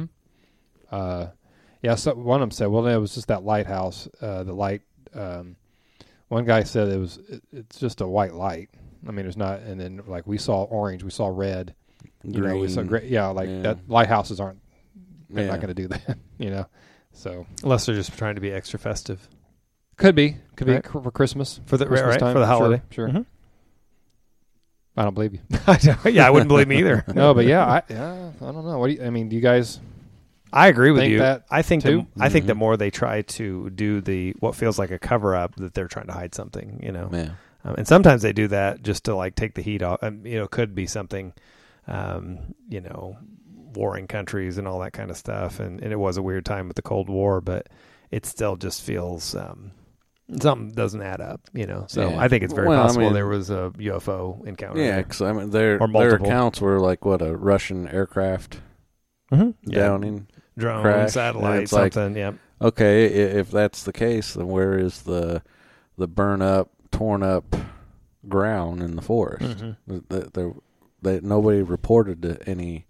So one of them said, well, it was just that lighthouse. The light. One guy said it's just a white light. I mean, there's not. And then like we saw orange, we saw red. We saw gray. Yeah, that lighthouses aren't. They're not going to do that. So Unless they're just trying to be extra festive could be Right. for Christmas for the Christmas right, time. for the holiday. Sure. Mhm. I don't believe you. Yeah, I wouldn't believe me either. No, but I don't know. What do you guys? I agree with Think you. that I think too? I think the more they try to do what feels like a cover up, that they're trying to hide something. Yeah. And sometimes they do that just to like take the heat off. Could be something, warring countries and all that kind of stuff. And it was a weird time with the Cold War, but it still just feels something doesn't add up. So Yeah. I think it's very Well, I possible mean- there was a UFO encounter. Yeah, there. because I mean, their multiple. accounts were like a Russian aircraft Mm-hmm. downing. Drone, crash. satellite, It's like- something. Yeah. Okay, if that's the case, then where is the burn up, torn up ground in the forest? That nobody reported any,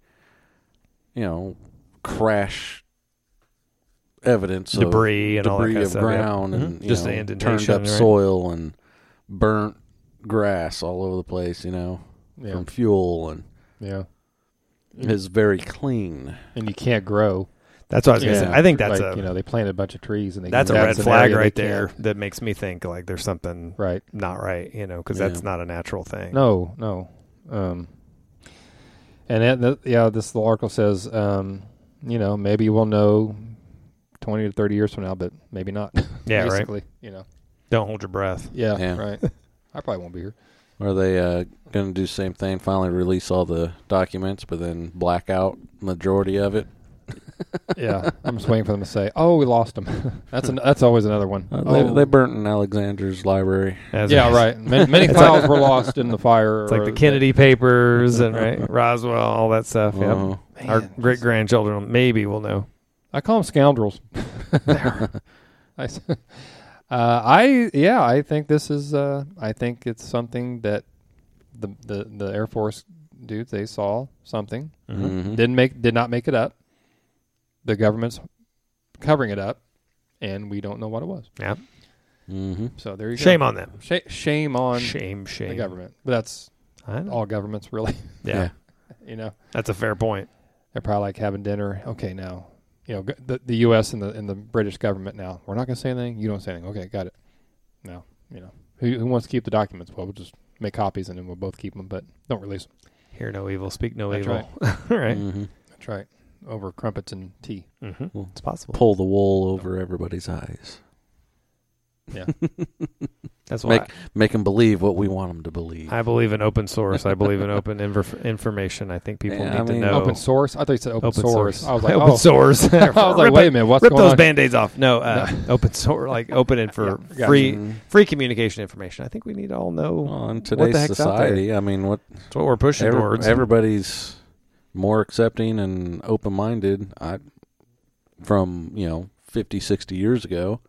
crash evidence Debris of and all that debris kind of of stuff, yeah. ground Mhm. and Just the turned indentation, up right? soil and burnt grass all over the place. From fuel and Yeah. is very clean. And you can't grow. That's what I was going to say. Yeah. I think that's they planted a bunch of trees and that's a that's red an flag area they right can't- there that makes me think like there's something Right. not right, because Yeah. that's not a natural thing. No. And this little article says, maybe we'll know 20 to 30 years from now, but maybe not. Yeah, right. Basically, you know. Don't hold your breath. Yeah, Yeah. right. I probably won't be here. Are they going to do the same thing, finally release all the documents, but then black out majority of it? Yeah, I'm just waiting for them to say, "Oh, we lost them." That's always another one. They burnt in Alexander's library. Yeah, right. Many files were lost in the fire. It's like the Kennedy papers and right Roswell, all that stuff. Yep. Uh-huh. Our great grandchildren maybe will know. I call them scoundrels. I think this is. I think it's something that the Air Force dudes, they saw something. Mm-hmm. Did not make it up. The government's covering it up, and we don't know what it was. Yeah. Mm-hmm. So there you go. Shame on them. Shame on Shame. the government. But that's I know. all governments, really. Yeah. You know, That's a fair point. they're probably like having dinner. Okay, now, you know, the U.S. and the British government. Now, we're not going to say anything. You don't say anything. Okay, got it. Now, you know, who wants to keep the documents? Well, we'll just make copies and then we'll both keep them, but don't release them. Hear no evil, speak no That's evil. Right. Mm-hmm. That's right. Over crumpets and tea. Mm-hmm. It's possible. Pull the wool over everybody's eyes. Yeah. That's why Make them believe what we want them to believe. I believe in open source. I believe in open information. I think people Yeah, need to know. Open source? I thought you said open source. I was like, open source. I was like, wait a minute, what's rip going those on? Band-Aids off. No, open source, like open and for Yeah, free communication information. I think we need to all know Well, in what today's the heck's out there. society, I mean, That's what we're pushing towards. everybody's more accepting and open-minded from, 50, 60 years ago.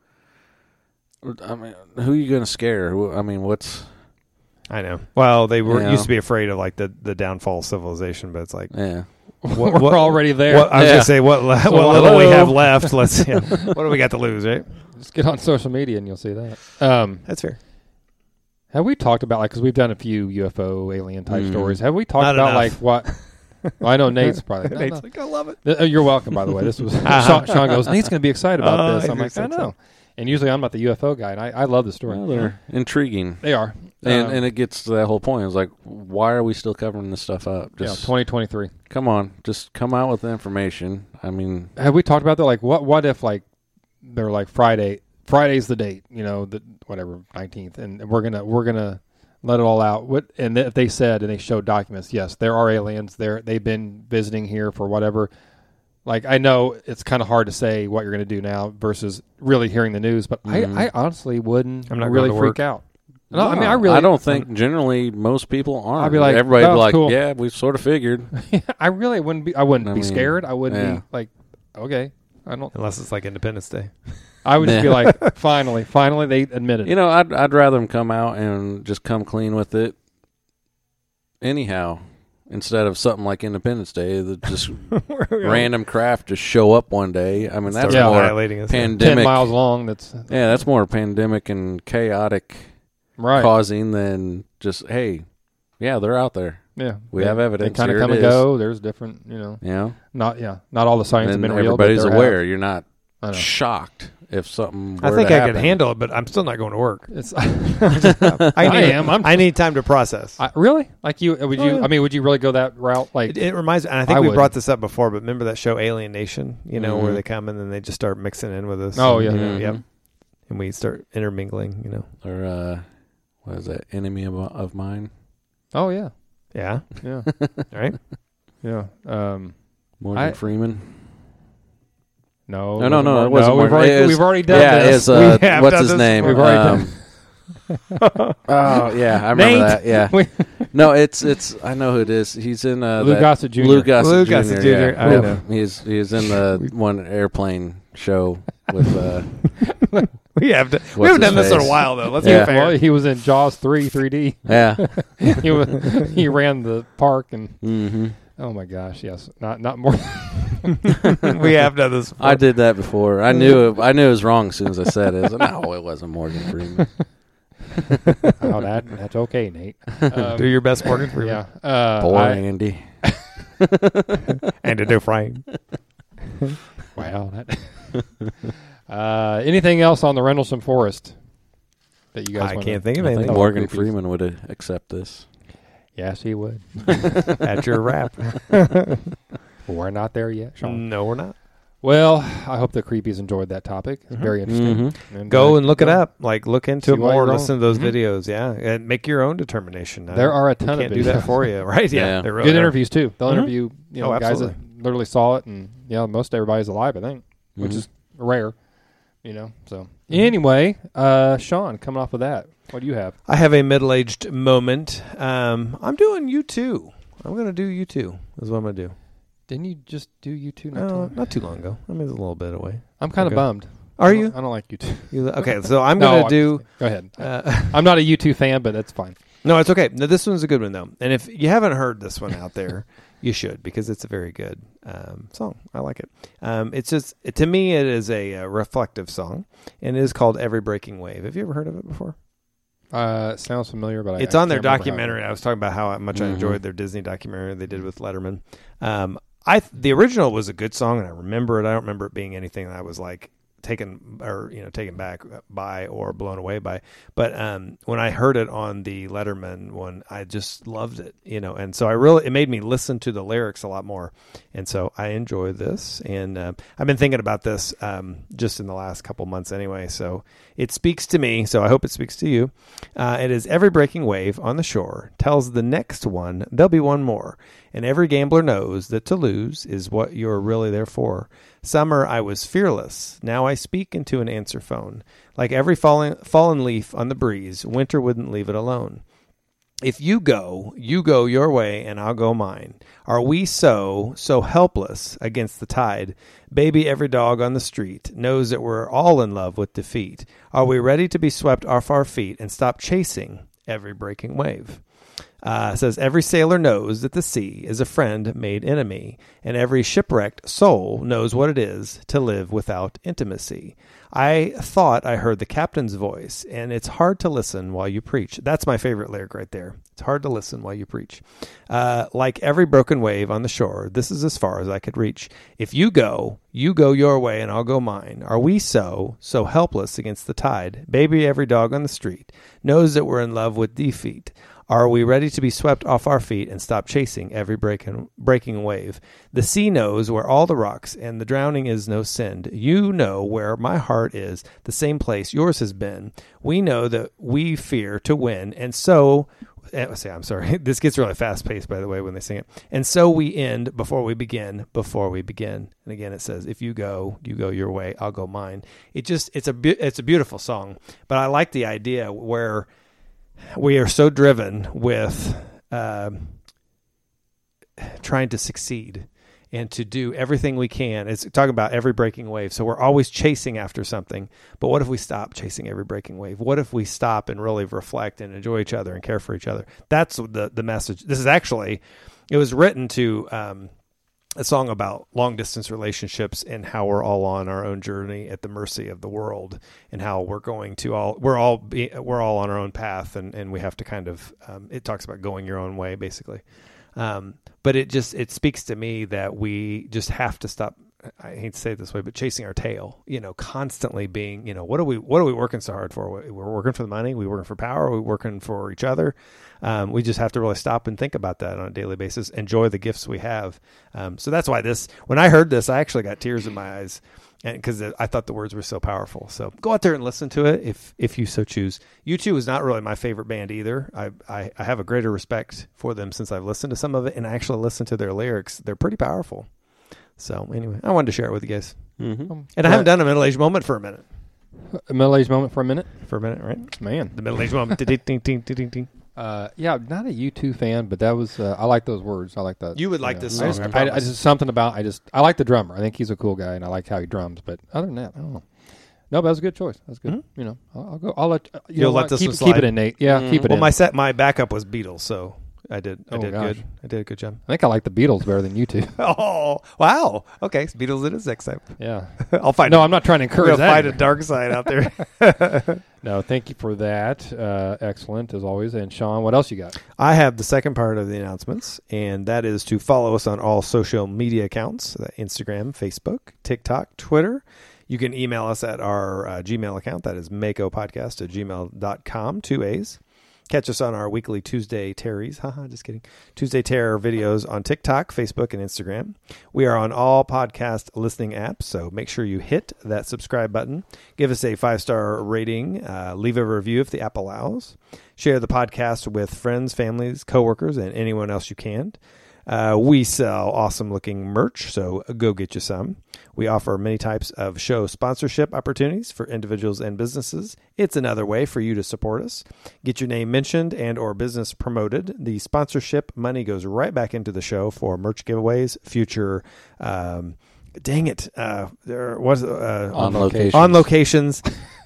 I mean, who are you going to scare? I mean, what's... I know. Well, they were Yeah. used to be afraid of like the downfall of civilization, but it's like Yeah. We're already there. I was Yeah. going to say what So little we hello. have left. Let's see. What do we got to lose, right? Just get on social media and you'll see that. That's fair. Have we talked about, like, because we've done a few UFO alien type Mm. stories. Have we talked Not about, enough. like, what? Well, I know Nate's probably. No, Nate's no. like, I love it. You're welcome, by the way. This was Sean goes, Nate's going to be excited about this. I'm like, I know. And usually I'm not the UFO guy, and I love the story. Well, they're intriguing. They are. And it gets to that whole point. It's like, why are we still covering this stuff up? Just 2023. come on. Just come out with the information. I mean... Have we talked about that? Like, what if, like, they're like Friday's the date, whatever, 19th, and we're gonna let it all out. And if they said, and they showed documents, yes, there are aliens there. They've been visiting here for whatever. Like, I know it's kind of hard to say what you're going to do now versus really hearing the news, but I honestly wouldn't I'm not really going to freak work. out. No, I mean, I don't think generally most people aren't. I'd be like, everybody'd "That be was like, cool." yeah, we sort of figured. I really wouldn't be. I wouldn't I be mean, scared. I wouldn't yeah. be like, okay, I don't. Unless it's like Independence Day. I would just be like, finally, they admitted. I'd rather them come out and just come clean with it. Anyhow, instead of something like Independence Day, that just random craft just show up one day. I mean, that's Start more annihilating us. 10 pandemic. miles long. That's more pandemic and chaotic Right. causing than just, hey, yeah, they're out there. Yeah, We have evidence. They kind of Here come it and is. go. There's different, Yeah. not all the signs have And been real. But everybody's there aware. have. You're not I know. shocked if something I were think to I happen. could handle it, but I'm still not going to work. It's I need time to process. really like you. Would you? yeah. I mean, would you really go that route? Like, It reminds me, and I think I we would. brought this up before, but remember that show Alien Nation, where Mhm. they come and then they just start mixing in with us. Oh, And, yeah. Mhm. Yep. And we start intermingling, Or what is that? Enemy of mine. oh yeah, Yeah. yeah, Right? yeah. Morgan Freeman. No, No, it no, wasn't no. It Morgan. wasn't No, we've Morgan. already It was- we've already done Yeah, this. it's We have what's done his this name? before. We've already Oh yeah, I remember Nate. that. Yeah. No, it's. I know who it is. He's in Lou that- Gossett Jr. Lou Gossett Lou Jr. Gossett Jr. Yeah. I Yep. know. He's in the one airplane show with. We haven't What's done his this in a face? while, though. Let's Yeah. be Well, fair. he was in Jaws 3D. Yeah. He ran the park and Mm-hmm. oh my gosh, yes, not more. We have done this before. I did that before. I knew it was wrong as soon as I said it. I was like, no, it wasn't Morgan Freeman. Oh, that's okay, Nate. Do your best, Morgan Freeman. Yeah. Poor Andy. And to do Frank. Wow. Anything else on the Rendlesham Forest that you guys? I wanna- can't think of I think anything. Morgan creepies. Freeman would accept this. Yes, he would. At your rap. We're not there yet, Sean. No, we're not. Well, I hope the creepies enjoyed that topic. It's very interesting. And, Go and look it up. Like, look into it See why more. you're Listen to those wrong. videos. Yeah, and make your own determination. There are a ton of can't do that videos. for you, right? Yeah. they really Good are. interviews too. They'll interview Oh, guys that absolutely. literally saw it, and most everybody's alive, I think, which is rare. So anyway, Sean, coming off of that, what do you have? I have a middle-aged moment. I'm doing U2. I'm going to do U2. Is what I'm going to do. Didn't you just do U2? Not too long ago. I mean, it's a little bit away. I'm kind of Okay. bummed. Are I you? don't like U2. Okay, so I'm No, going to do. Go ahead. Uh, I'm not a U2 fan, but that's fine. no, it's okay. No, this one's a good one though. And if you haven't heard this one out there, you should, because it's a very good song. I like it. It's just to me, it is a reflective song, and it is called "Every Breaking Wave." Have you ever heard of it before? It sounds familiar, but It's I on their can't remember how it documentary. I was talking about how much I Mhm. enjoyed their Disney documentary they did with Letterman. The original was a good song, and I remember it. I don't remember it being anything that I was like taken back by or blown away by. But when I heard it on the Letterman one, I just loved it, and so it made me listen to the lyrics a lot more. And so I enjoy this, and I've been thinking about this just in the last couple months anyway. So it speaks to me. So I hope it speaks to you. It is every breaking wave on the shore tells the next one there'll be one more. And every gambler knows that to lose is what you're really there for. Summer, I was fearless. Now I speak into an answer phone. Like every fallen leaf on the breeze, winter wouldn't leave it alone. If you go your way and I'll go mine. Are we so helpless against the tide? Baby, every dog on the street knows that we're all in love with defeat. Are we ready to be swept off our feet and stop chasing every breaking wave? It says, every sailor knows that the sea is a friend made enemy, and every shipwrecked soul knows what it is to live without intimacy. I thought I heard the captain's voice, and it's hard to listen while you preach. That's my favorite lyric right there. It's hard to listen while you preach. Like every broken wave on the shore, this is as far as I could reach. If you go your way and I'll go mine. Are we so helpless against the tide? Baby, every dog on the street knows that we're in love with defeat. Are we ready to be swept off our feet and stop chasing every breaking wave? The sea knows where all the rocks, and the drowning is no sin. You know where my heart is, the same place yours has been. We know that we fear to win, and so... I'm sorry. This gets really fast-paced, by the way, when they sing it. And so we end before we begin. And again, it says, if you go your way, I'll go mine. It's a beautiful song, but I like the idea where we are so driven with trying to succeed and to do everything we can. It's talking about every breaking wave. So we're always chasing after something. But what if we stop chasing every breaking wave? What if we stop and really reflect and enjoy each other and care for each other? That's the message. This is actually, it was written to a song about long distance relationships and how we're all on our own journey at the mercy of the world, and how we're all on our own path, and we have to kind of it talks about going your own way basically. But it speaks to me that we just have to stop, I hate to say it this way, but chasing our tail, constantly being, what are we working so hard for? We're working for the money. We're working for power. We're working for each other. We just have to really stop and think about that on a daily basis, enjoy the gifts we have. So that's why when I heard this, I actually got tears in my eyes, and because I thought the words were so powerful. So go out there and listen to it if you so choose. U2 is not really my favorite band either. I have a greater respect for them since I've listened to some of it, and I actually listened to their lyrics. They're pretty powerful. So anyway, I wanted to share it with you guys. Mm-hmm. And I haven't done a middle-aged moment for a minute. A middle-aged moment for a minute? Right? Man. The middle-aged moment. Ding, ding, ding, ding, ding. Yeah, not a U2 fan, but that was I like those words. I like that. You would like this song. I just something about I like the drummer. I think he's a cool guy, and I like how he drums. But other than that, I don't know. No, but that was a good choice. That's good. Mm-hmm. I'll go. I'll let You'll let this one slide? keep it in, Nate. Yeah, keep it in. Well, my backup was Beatles, so I did gosh. good. I did a good job. I think I like the Beatles better than U2. Oh, wow. Okay, so Beatles it is next time. Yeah. I'll find. No, I'm not trying to encourage that. Find a dark side out there. No, thank you for that. Excellent as always. And Sean, what else you got? I have the second part of the announcements, and that is to follow us on all social media accounts: Instagram, Facebook, TikTok, Twitter. You can email us at our Gmail account. That is makopodcast@gmail.com, 2 A's. Catch us on our weekly Tuesday Terrors. Haha, just kidding. Tuesday Terror videos on TikTok, Facebook, and Instagram. We are on all podcast listening apps, so make sure you hit that subscribe button. Give us a 5-star rating. Leave a review if the app allows. Share the podcast with friends, families, coworkers, and anyone else you can. We sell awesome-looking merch, so go get you some. We offer many types of show sponsorship opportunities for individuals and businesses. It's another way for you to support us. Get your name mentioned and or business promoted. The sponsorship money goes right back into the show for merch giveaways, future... Dang it! There was on locations,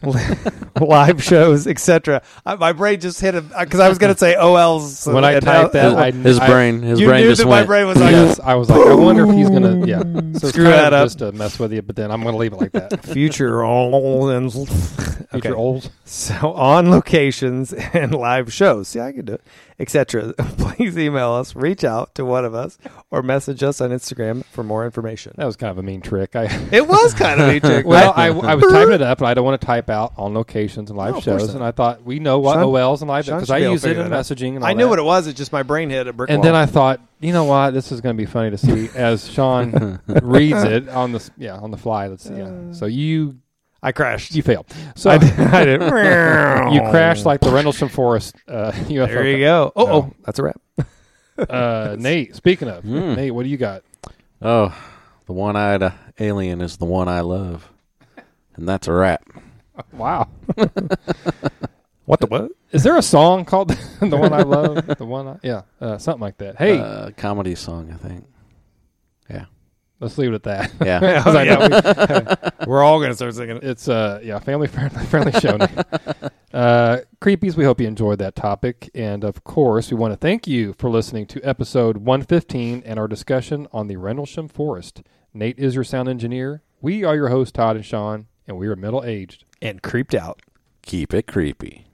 live shows, etc. My brain just hit him because I was going to say OLs. So when I typed that, his brain you brain knew just that went. my brain was like, yes, I was like, I wonder if he's gonna, so Screw it's kind that of up. just to mess with you. But then I'm gonna leave it like that. future olds. Okay. Future olds. So on locations and live shows, see, I can do it, etc. Please email us, reach out to one of us, or message us on Instagram for more information. That was kind of a mean trick. It was kind of a trick. Well, I was typing it up, and I don't want to type out on locations and live No, of course shows. not. And I thought we know what Sean- OLs and live Sean because should I be able to use it figure in that out. messaging. And all I knew that. what it was. It just my brain hit a brick And wall. then I thought, you know what? This is going to be funny to see as Sean reads it on the on the fly. Let's see. Yeah. So you crashed. failed. So I did. you crashed like the Rendlesham Forest UFO. There you go. Oh, that's a wrap. Nate, speaking of Nate, what do you got? Oh, the one-eyed alien is the one I love, and that's a wrap. Wow. What the what? Is there a song called "The One I Love"? The one, something like that. Hey, Comedy song, I think. Yeah. let's leave it at that. Yeah. 'Cause I know We're all gonna start singing it. it's family friendly show. Creepies, we hope you enjoyed that topic, and of course, we want to thank you for listening to episode 115 and our discussion on the Rendlesham Forest. Nate is your sound engineer. We are your hosts, Todd and Sean, and we are middle aged And creeped out. Keep it creepy.